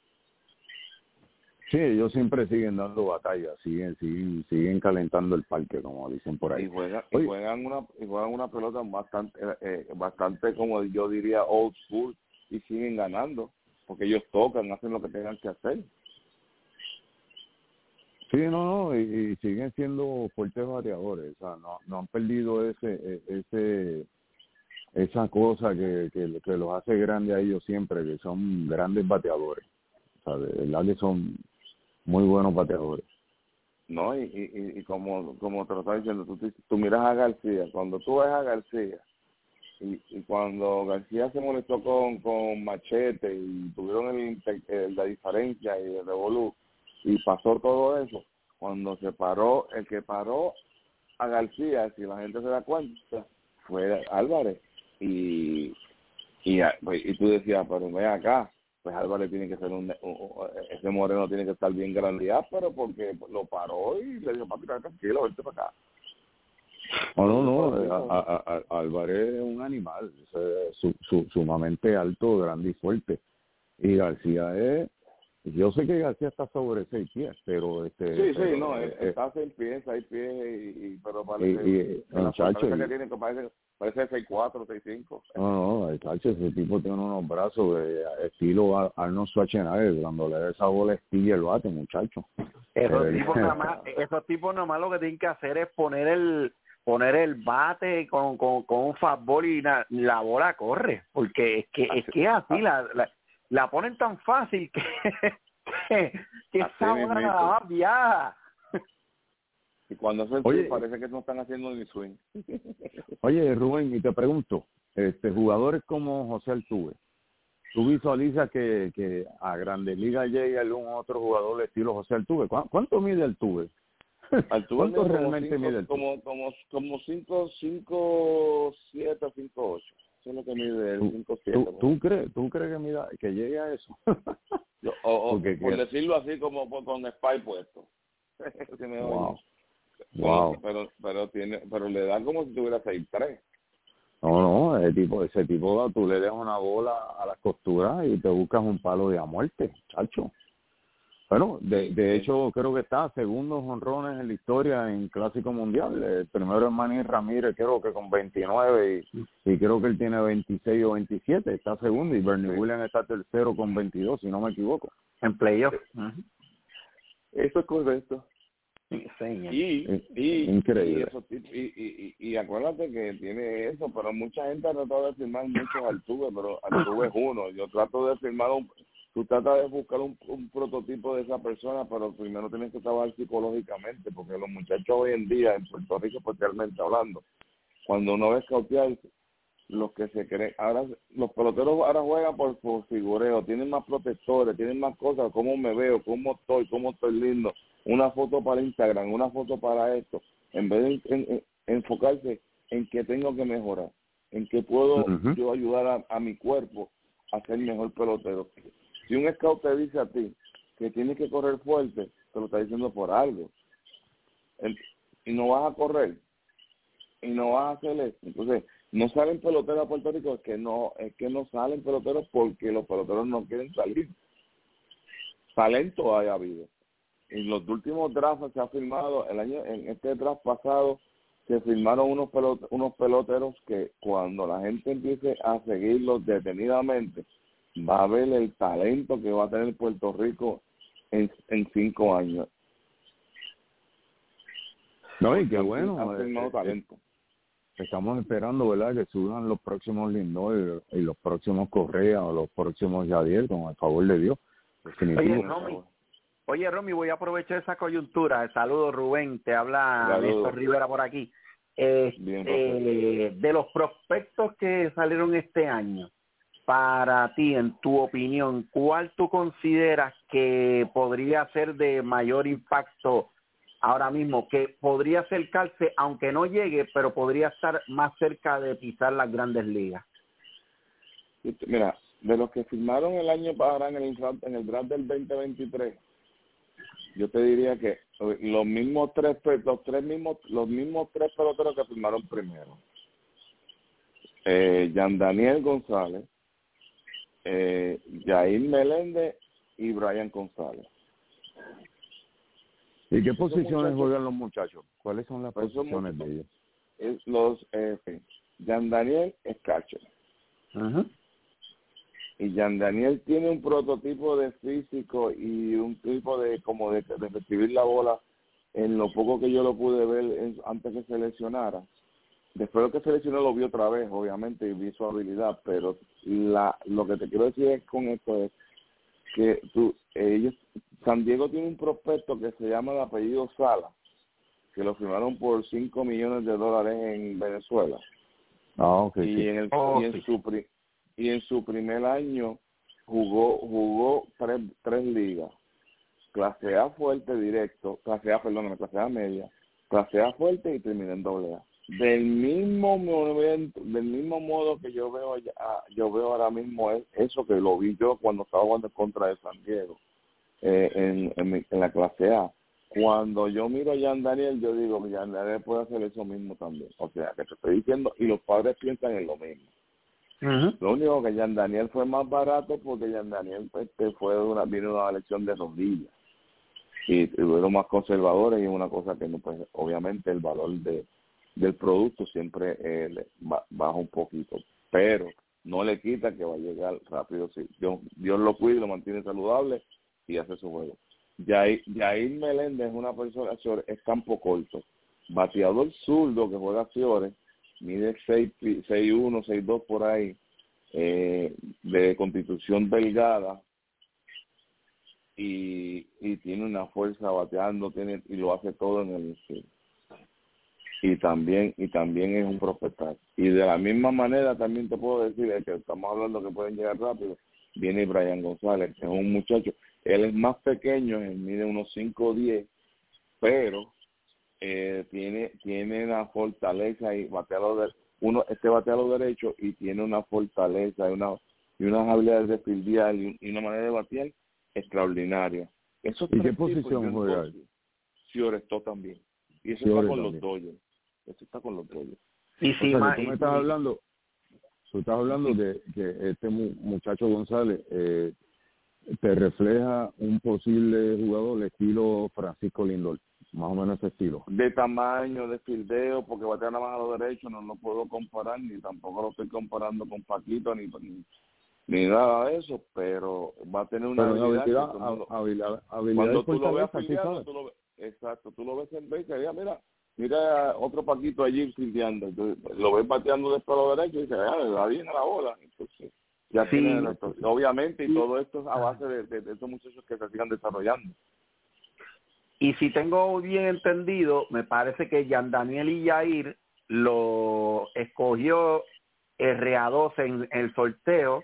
Sí, ellos siempre siguen dando batallas, siguen siguen siguen calentando el parque, como dicen por ahí. Y juegan, y juegan una y juegan una pelota bastante, eh, bastante como yo diría old school, y siguen ganando, porque ellos tocan, hacen lo que tengan que hacer. Sí, no, no, y, y siguen siendo fuertes bateadores, o sea, no, no han perdido ese ese esa cosa que, que, que los hace grandes a ellos siempre, que son grandes bateadores, o sea, de verdad que son muy buenos bateadores. No, y, y, y como como te lo estaba diciendo, tú, tú miras a García, cuando tú ves a García, y, y cuando García se molestó con, con Machete y tuvieron el, el, la diferencia y el revolú, y pasó todo eso, cuando se paró, el que paró a García, si la gente se da cuenta, fue Álvarez, y y, y tú decías, pero ven acá, pues Álvarez tiene que ser un, un ese Moreno tiene que estar bien grandeado, pero porque lo paró y le dijo, papi, tranquilo, vente para acá. No, no, no, a, a, a, Álvarez es un animal, es, su, su, sumamente alto, grande y fuerte, y García es, yo sé que García está sobre seis pies, pero este... Sí, pero, sí, no, eh, está seis pies, seis pies, y, y, pero parece, y, y, la muchacho, que tiene, que parece, parece seis cuatro, seis cinco. No, no, muchacho, ese tipo tiene unos brazos de estilo Arnold Schwarzenegger, cuando le da esa bola estilla el bate, muchacho. Esos tipos nada más, esos tipos nada más lo que tienen que hacer es poner el poner el bate con, con, con un fastball y la, la bola corre, porque es que es que así la, la la ponen tan fácil que que, que esa bola nada más viaja. Y cuando hacen swing parece que no están haciendo ni swing. Oye, Rubén, y te pregunto, este jugadores como José Altuve, ¿tú visualizas que, que a Grandes Ligas llegue algún otro jugador de estilo José Altuve? ¿Cuánto mide Altuve? Altuve ¿Cuánto mide realmente cinco, mide Altuve? Como, como, como cinco, cinco, siete, cinco, ocho. Eso es lo que mide el cinco, siete. ¿Tú, ¿tú, crees, ¿Tú crees que, mida, que llegue a eso? Yo, o, o, Porque, por que... decirlo así, como con Spy puesto. Si me wow. Pero, wow. pero, pero, tiene, pero le dan como si tuviera seis tres. No, no, ese tipo, ese tipo, tú le dejas una bola a las costuras y te buscas un palo de a muerte, chacho. Bueno, de, de hecho, creo que está segundo jonrones en la historia en Clásico Mundial. El primero es Manny Ramírez, creo que con veintinueve, y, y creo que él tiene veintiséis o veintisiete, está segundo, y Bernie sí. Williams está tercero con veintidós, si no me equivoco. En playoff. Uh-huh. Eso es correcto. Sí, y, y, Increíble. Y, eso, y, y, y, y acuérdate que tiene eso, pero mucha gente ha tratado de firmar muchos Altuve, pero Altuve es uno. Yo trato de firmar un, tú tratas de buscar un, un prototipo de esa persona, pero primero tienes que trabajar psicológicamente, porque los muchachos hoy en día, en Puerto Rico especialmente hablando, cuando uno ve scoutear, los que se creen, ahora los peloteros ahora juegan por, por figureo, tienen más protectores, tienen más cosas, cómo me veo, cómo estoy, cómo estoy lindo, una foto para Instagram, una foto para esto, en vez de en, en, enfocarse en que tengo que mejorar, en que puedo uh-huh. yo ayudar a, a mi cuerpo a ser mejor pelotero. Si un scout te dice a ti que tienes que correr fuerte, te lo está diciendo por algo, el, y no vas a correr, y no vas a hacer esto. Entonces, no salen peloteros a Puerto Rico, es que no, es que no salen peloteros porque los peloteros no quieren salir. Talento hay habido. En los últimos drafts se ha firmado, el año, en este draft pasado, se firmaron unos peloteros, unos peloteros que cuando la gente empiece a seguirlos detenidamente, va a ver el talento que va a tener Puerto Rico en, en cinco años. No, y qué bueno. Ha firmado eh, talento. Estamos esperando, ¿verdad?, que suban los próximos Lindor y los próximos Correa o los próximos Yadier, con el favor de Dios. Oye, Romy, oye, Romy, voy a aprovechar esa coyuntura. Saludos, Rubén, te habla Néstor Rivera por aquí. Eh, Bien, eh, de los prospectos que salieron este año, para ti, en tu opinión, ¿cuál tú consideras que podría ser de mayor impacto ahora mismo, que podría acercarse, aunque no llegue, pero podría estar más cerca de pisar las grandes ligas? Mira, de los que firmaron el año pasado en el, en el draft del veinte veintitrés, yo te diría que los mismos tres, los tres mismos, los mismos tres peloteros que firmaron primero, eh, Jan Daniel González, eh, Yair Meléndez y Brian González. ¿Y qué posiciones juegan los muchachos? ¿Cuáles son las pues posiciones de ellos? Es los eh, Jan Daniel es catcher. Uh-huh. Y Jan Daniel tiene un prototipo de físico y un tipo de como de, de recibir la bola en lo poco que yo lo pude ver en, antes que se lesionara. Después de que se lesionó lo vi otra vez, obviamente, y vi su habilidad, pero la lo que te quiero decir es con esto es que tú, ellos, San Diego tiene un prospecto que se llama de apellido Sala, que lo firmaron por cinco millones de dólares en Venezuela. Ah, ok. Y, sí. en, el, oh, y, en sí. su, pri, y en su primer año jugó jugó tres, tres ligas. Clase A fuerte directo, clase A, perdón, clase A media, clase A fuerte y terminé en doble A. Del mismo momento, del mismo modo que yo veo allá, yo veo ahora mismo es eso que lo vi yo cuando estaba jugando contra de San Diego eh, en, en, en la clase A. Cuando yo miro a Jan Daniel, yo digo, Jan Daniel puede hacer eso mismo también. O sea, que te estoy diciendo, y los padres piensan en lo mismo. Uh-huh. Lo único que Jan Daniel fue más barato porque Jan Daniel este, fue de una, vino de una lección de rodillas. Y fueron más conservadores y una cosa que no, pues obviamente el valor de del producto siempre eh, baja un poquito, pero no le quita que va a llegar rápido. Sí. Dios, Dios lo cuida y lo mantiene saludable y hace su juego. Yair, Yair Meléndez es una persona, es campo corto, bateador zurdo que juega Fiores, mide seis uno, seis dos por ahí, eh, de constitución delgada, y, y tiene una fuerza bateando, tiene y lo hace todo en el infield. Y también y también es un prospectazo. Y de la misma manera también te puedo decir que estamos hablando que pueden llegar rápido, viene Brian González, que es un muchacho, él es más pequeño, él mide unos cinco diez, pero eh, tiene tiene una fortaleza y batealo de, uno este batealo derecho y tiene una fortaleza y una y unas habilidades de fildear y, y una manera de batear extraordinaria. Eso ¿Y qué posición juega? Fiorestó también. Y eso Fiore está con también. los Dodgers. Eso está con los Dodgers. Y O si sea, más, que tú y, me estás y, hablando, tú estás hablando de que este mu- muchacho González eh, te refleja un posible jugador de estilo Francisco Lindor, más o menos ese estilo. De tamaño, de fildeo, porque batea nada más a los derechos, no lo puedo comparar, ni tampoco lo estoy comparando con Paquito, ni, ni, ni nada de eso, pero va a tener una Pero habilidad. habilidad, que mundo, habilidad, habilidad cuando tú lo veas fortaleza, fildeando, tú lo ves, exacto, tú lo ves en base, ya, mira, mira otro Paquito allí fildeando, entonces, lo ves bateando de pelo derecho y dices, ah, le da bien a la bola. Entonces, Ya sí. tienen el, obviamente, y todo esto es a base de, de, de estos muchachos que se sigan desarrollando. Y si tengo bien entendido, me parece que Jan Daniel y Yair lo escogió R A dos en el sorteo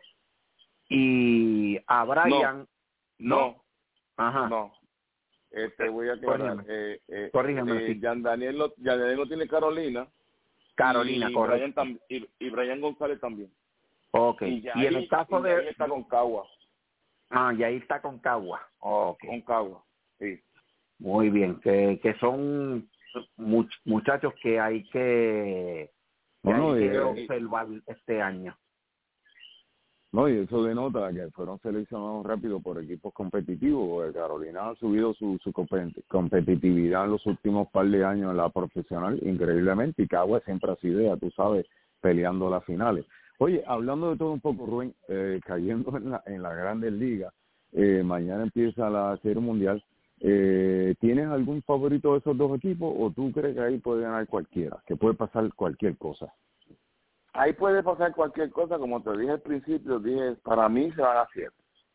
y a Brian no, no, ajá, no. Este, voy a aclarar. Eh, eh, Corrígeme, eh, sí. Jan Daniel lo, Jan Daniel lo tiene Carolina. Carolina, y correcto. Brian, tam, y, y Brian González también. Okay. Y, y en el caso y de Yair está con Cagua. Ah, Yair está con Cagua. Okay. Con Cagua, sí. Muy bien, que, que son much, muchachos que hay que, que, Bueno, hay y, que eh, observar este año. No, y eso denota que fueron seleccionados rápido por equipos competitivos, porque Carolina ha subido su, su compet- competitividad en los últimos par de años en la profesional, increíblemente, y Cagua siempre ha sido, ya tú sabes, peleando las finales. Oye, hablando de todo un poco, Rubén, eh, cayendo en la, en la Grandes Ligas, eh, mañana empieza la Serie Mundial, eh, ¿tienes algún favorito de esos dos equipos o tú crees que ahí puede ganar cualquiera, que puede pasar cualquier cosa? Ahí puede pasar cualquier cosa, como te dije al principio, dije, para mí se van a siete.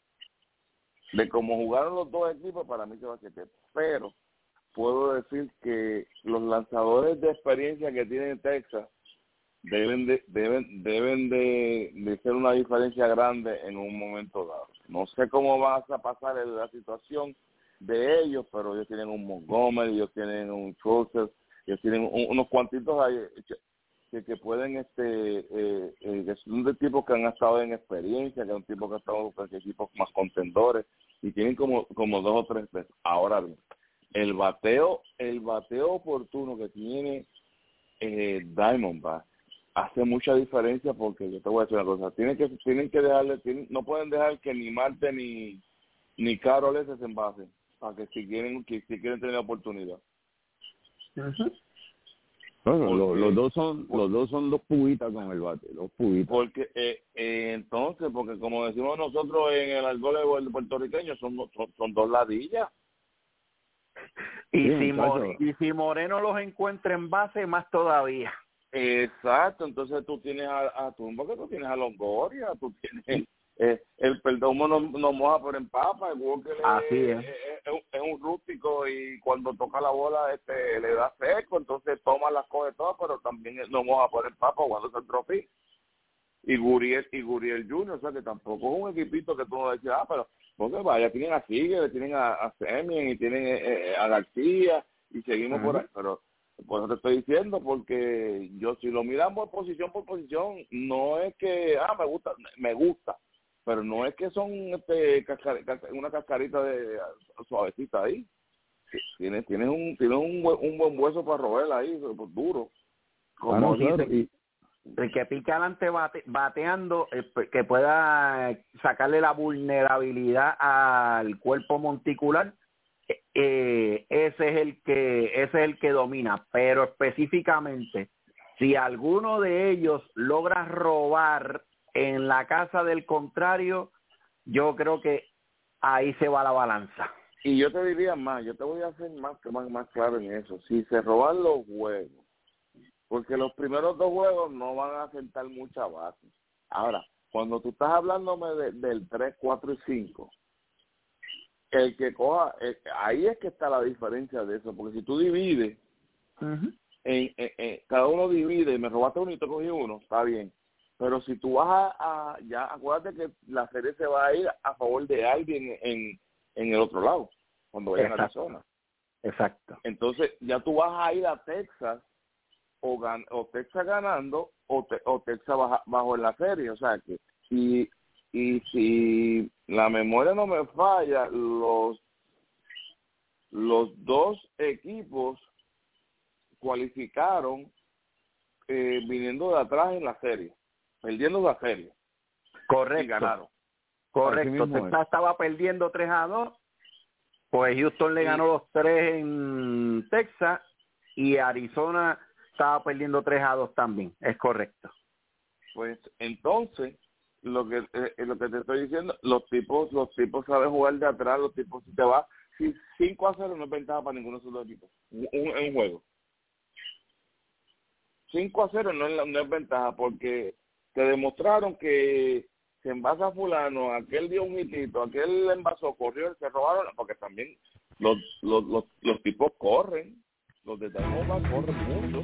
De cómo jugaron los dos equipos, para mí se van a siete. Pero puedo decir que los lanzadores de experiencia que tiene Texas deben de deben deben de, de ser una diferencia grande en un momento dado. No sé cómo va a pasar la situación de ellos, pero ellos tienen un Montgomery, ellos tienen un Schultz, ellos tienen un, unos cuantitos ahí que, que pueden, este eh, eh, que son de tipos que han estado en experiencia, que son tipos que han estado con equipos más contendores y tienen como como dos o tres veces. Ahora bien, el bateo, el bateo oportuno que tiene eh, Diamondback hace mucha diferencia, porque yo te voy a decir una cosa, tienen que tienen que dejarle, tienen, no pueden dejar que ni Marte ni ni Carol se envasen, para que si quieren que si quieren tener oportunidad. Uh-huh. Bueno, Porque, lo, los dos son los dos son dos pubitas con el bate, dos pubitas. Porque eh, eh, entonces, porque como decimos nosotros en el argot puertorriqueño, son, son, son dos ladillas. Y, Sí, si muchacho. More, y si Moreno los encuentra en base, más todavía. Exacto, entonces tú tienes a, a Tumba, que tú tienes a Longoria, tú tienes eh, el Perdomo no, no moja por empapa, el Walker Así es, es. es, es, un, es un rústico y cuando toca la bola este le da seco, entonces toma las coge todas, pero también no moja por empapa cuando se tropi. Y Guriel, y Guriel junior, o sea que tampoco es un equipito que tú no decías, ah, pero porque vaya, tienen a Sigue, tienen a, a Semien y tienen eh, a García y seguimos uh-huh. por ahí, pero por eso te estoy diciendo, porque yo si lo miramos posición por posición, no es que, ah, me gusta, me gusta, pero no es que son este cascar, cascar, una cascarita de suavecita ahí. Tienes, tienes un tienes un, buen, un buen hueso para roer ahí, pues, duro. Como ah, no, dice, claro. y, el que pique adelante bate, bateando, eh, que pueda sacarle la vulnerabilidad al cuerpo monticular, eh, ese es el que ese es el que domina. Pero específicamente, si alguno de ellos logra robar en la casa del contrario, yo creo que ahí se va la balanza. Y yo te diría más, yo te voy a hacer más más, más claro en eso. Si se roban los juegos, porque los primeros dos juegos no van a sentar mucha base. Ahora, cuando tú estás hablándome de, del tres, cuatro y cinco, el que coja, el, ahí es que está la diferencia de eso, porque si tú divides, uh-huh. en, en, en, cada uno divide, y me robaste uno y te cogí uno, está bien. Pero si tú vas a, a, ya acuérdate que la serie se va a ir a favor de alguien en, en el otro lado, cuando vayan a Arizona. Exacto. Entonces, ya tú vas a ir a Texas, o, gan, o Texas ganando o, te, o Texas baja, bajo en la serie, o sea que y y si la memoria no me falla, los los dos equipos cualificaron eh, viniendo de atrás en la serie, perdiendo la serie. Correcto. Y ganaron. Correcto. Texas estaba perdiendo tres a dos, pues Houston le ganó los tres en Texas y Arizona estaba perdiendo tres a dos también, es correcto. Pues entonces, lo que eh, lo que te estoy diciendo, los tipos los tipos saben jugar de atrás, los tipos si te va, si cinco a cero no es ventaja para ninguno de esos dos equipos, un, un juego. cinco a cero no es, no es ventaja porque te demostraron que, se envasa fulano, aquel dio un hitito, aquel envasó, corrió, se robaron, porque también los los los, los tipos corren, los de Diamondback corren mucho.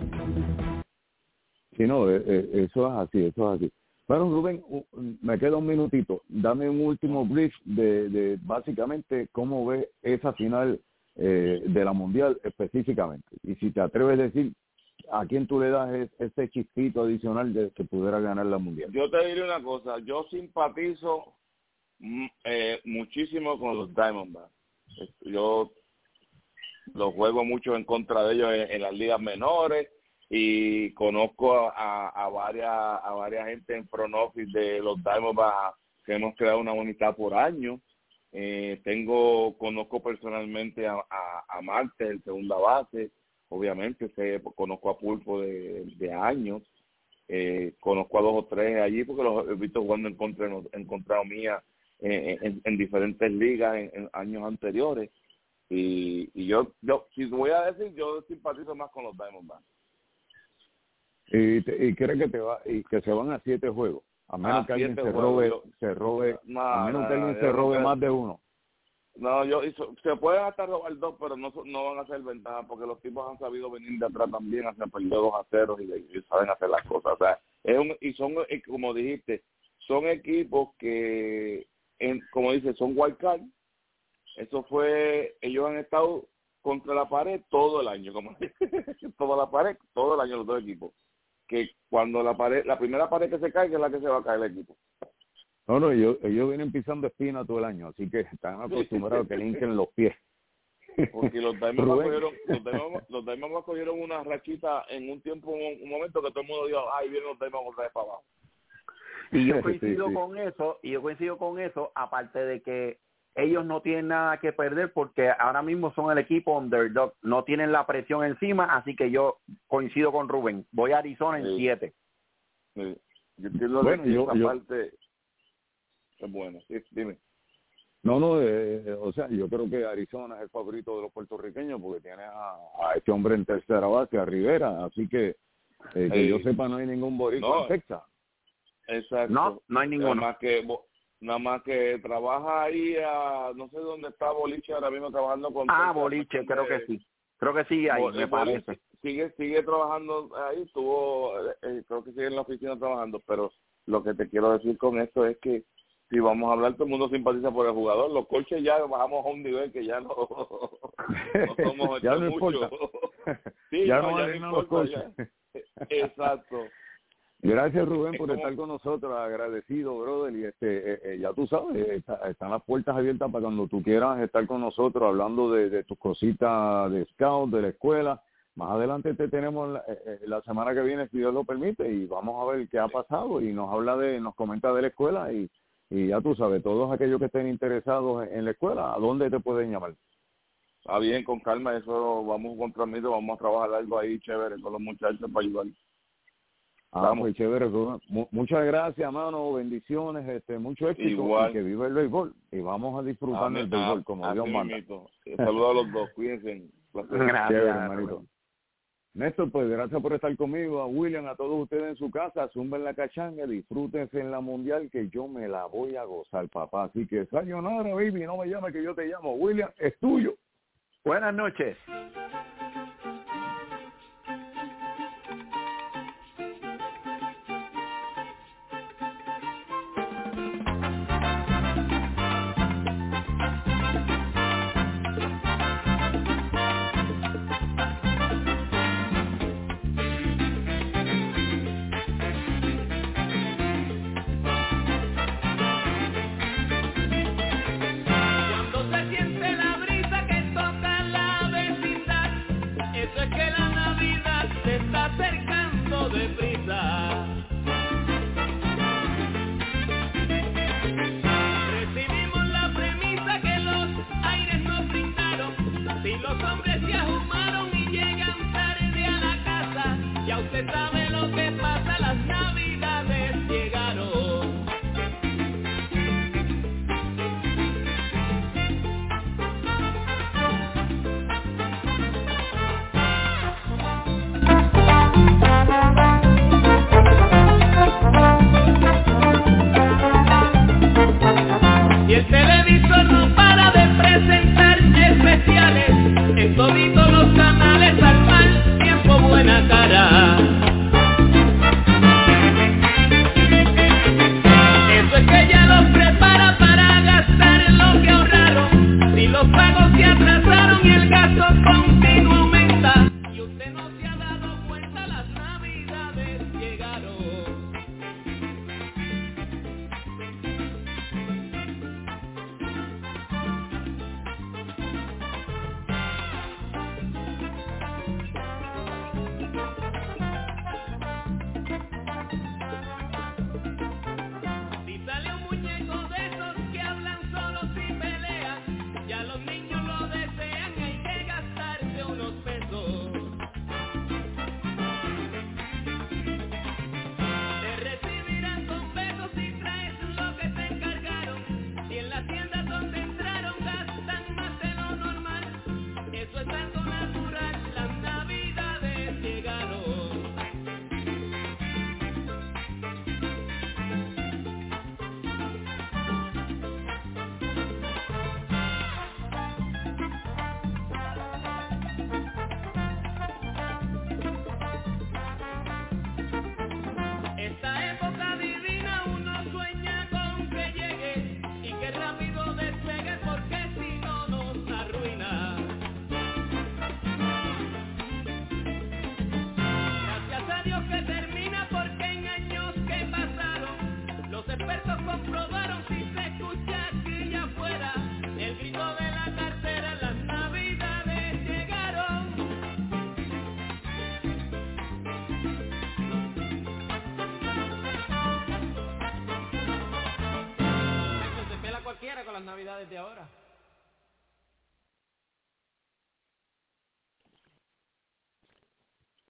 Sí, no, eh, eh, eso es así, eso es así. Bueno, Rubén, uh, me queda un minutito. Dame un último brief de, de básicamente cómo ve esa final eh, de la Mundial específicamente. Y si te atreves a decir a quién tú le das es, ese chispito adicional de que pudiera ganar la Mundial. Yo te diré una cosa, yo simpatizo eh, muchísimo con los Diamondbacks. Yo los juego mucho en contra de ellos en, en las ligas menores y conozco a, a varias a varias gente en front office de los Diamondbacks que hemos creado una unidad por año. Eh, tengo conozco personalmente a, a, a Marte, el segunda base. Obviamente, sé, conozco a Pulpo de, de años, eh, conozco a dos o tres allí porque los he visto jugando en contra, en contra mía eh, en, en diferentes ligas en, en años anteriores. Y, y yo, yo, si voy a decir, yo simpatizo más con los Diamondbacks. Y, te, y cree que te va y que se van a siete juegos, a menos a que alguien se juegos, robe, yo, se robe, no, a menos no, que alguien no, se robe no, más de uno. No, yo se pueden hasta robar dos, pero no no van a hacer ventaja porque los tipos han sabido venir de atrás también, hacen perder dos a cero y, y saben hacer las cosas. O sea, es un, y son, como dijiste, son equipos que, en, como dice, son wild card. Eso fue, ellos han estado contra la pared todo el año, como toda la pared, todo el año los dos equipos. Que cuando la pared, la primera pared que se cae, que es la que se va a caer el equipo. No, no, ellos, ellos vienen pisando espina todo el año, así que están acostumbrados a que le hinquen los pies. Porque los Diamondbacks cogieron, los Diamondbacks, los Diamondbacks cogieron una rachita en un tiempo, un, un momento que todo el mundo dijo, ay, vienen los Diamondbacks otra vez para abajo. Y yo coincido sí, sí. con eso, y yo coincido con eso, aparte de que ellos no tienen nada que perder porque ahora mismo son el equipo underdog, no tienen la presión encima, así que yo coincido con Rubén, voy a Arizona en Sí. siete. Sí. Yo entiendo Bueno, que yo- esa yo- parte es buena. Sí, dime. No, no, eh, o sea, yo creo que Arizona es el favorito de los puertorriqueños porque tiene a, a este hombre en tercera base, a Rivera, así que eh, que Sí. yo sepa no hay ningún boricua No. en Texas. Exacto. No, no hay ninguno. Nada más que, nada más que trabaja ahí, a, no sé dónde está Boliche ahora mismo trabajando con... Ah, Texas, Boliche, creo que eh, sí. Creo que sí, ahí Bo- me Boliche parece. Sigue, sigue trabajando ahí, estuvo, eh, creo que sigue en la oficina trabajando, pero lo que te quiero decir con esto es que si vamos a hablar, todo el mundo simpatiza por el jugador. Los coaches ya bajamos a un nivel que ya no, no somos Ya este no mucho. importa. Sí, Ya no, no ya valen no nada los importa. coaches. Ya. Exacto. Gracias, Rubén, Es por como- estar con nosotros, agradecido, brother, y este, eh, eh, ya tú sabes, eh, está- están las puertas abiertas para cuando tú quieras estar con nosotros hablando de, de tus cositas de scout, de la escuela. Más adelante te tenemos la, eh, eh, la semana que viene, si Dios lo permite, y vamos a ver qué ha pasado, y nos habla de, nos comenta de la escuela, y, y ya tú sabes, todos aquellos que estén interesados en, en la escuela, ¿a dónde te pueden llamar? Está bien, con calma, eso vamos contra mí, vamos a trabajar algo ahí chévere con los muchachos para ayudar. Ah, Vamos. muy chévere, Rubén. Mu- muchas gracias, mano, bendiciones, este, mucho éxito, Igual. y que viva el béisbol, y vamos a disfrutar Amén. del béisbol, Ah, como así Dios manda. mismito. Saludos a los dos, cuídense. Placer. Gracias, Chévere, Rubén. hermanito. Néstor, pues gracias por estar conmigo, a William, a todos ustedes en su casa, zumben la cachanga, disfrútense en la mundial que yo me la voy a gozar, papá. Así que sayonara, baby, no me llames que yo te llamo. William, es tuyo. Buenas noches. Cuando se siente la brisa que toca la vecindad, desde ahora.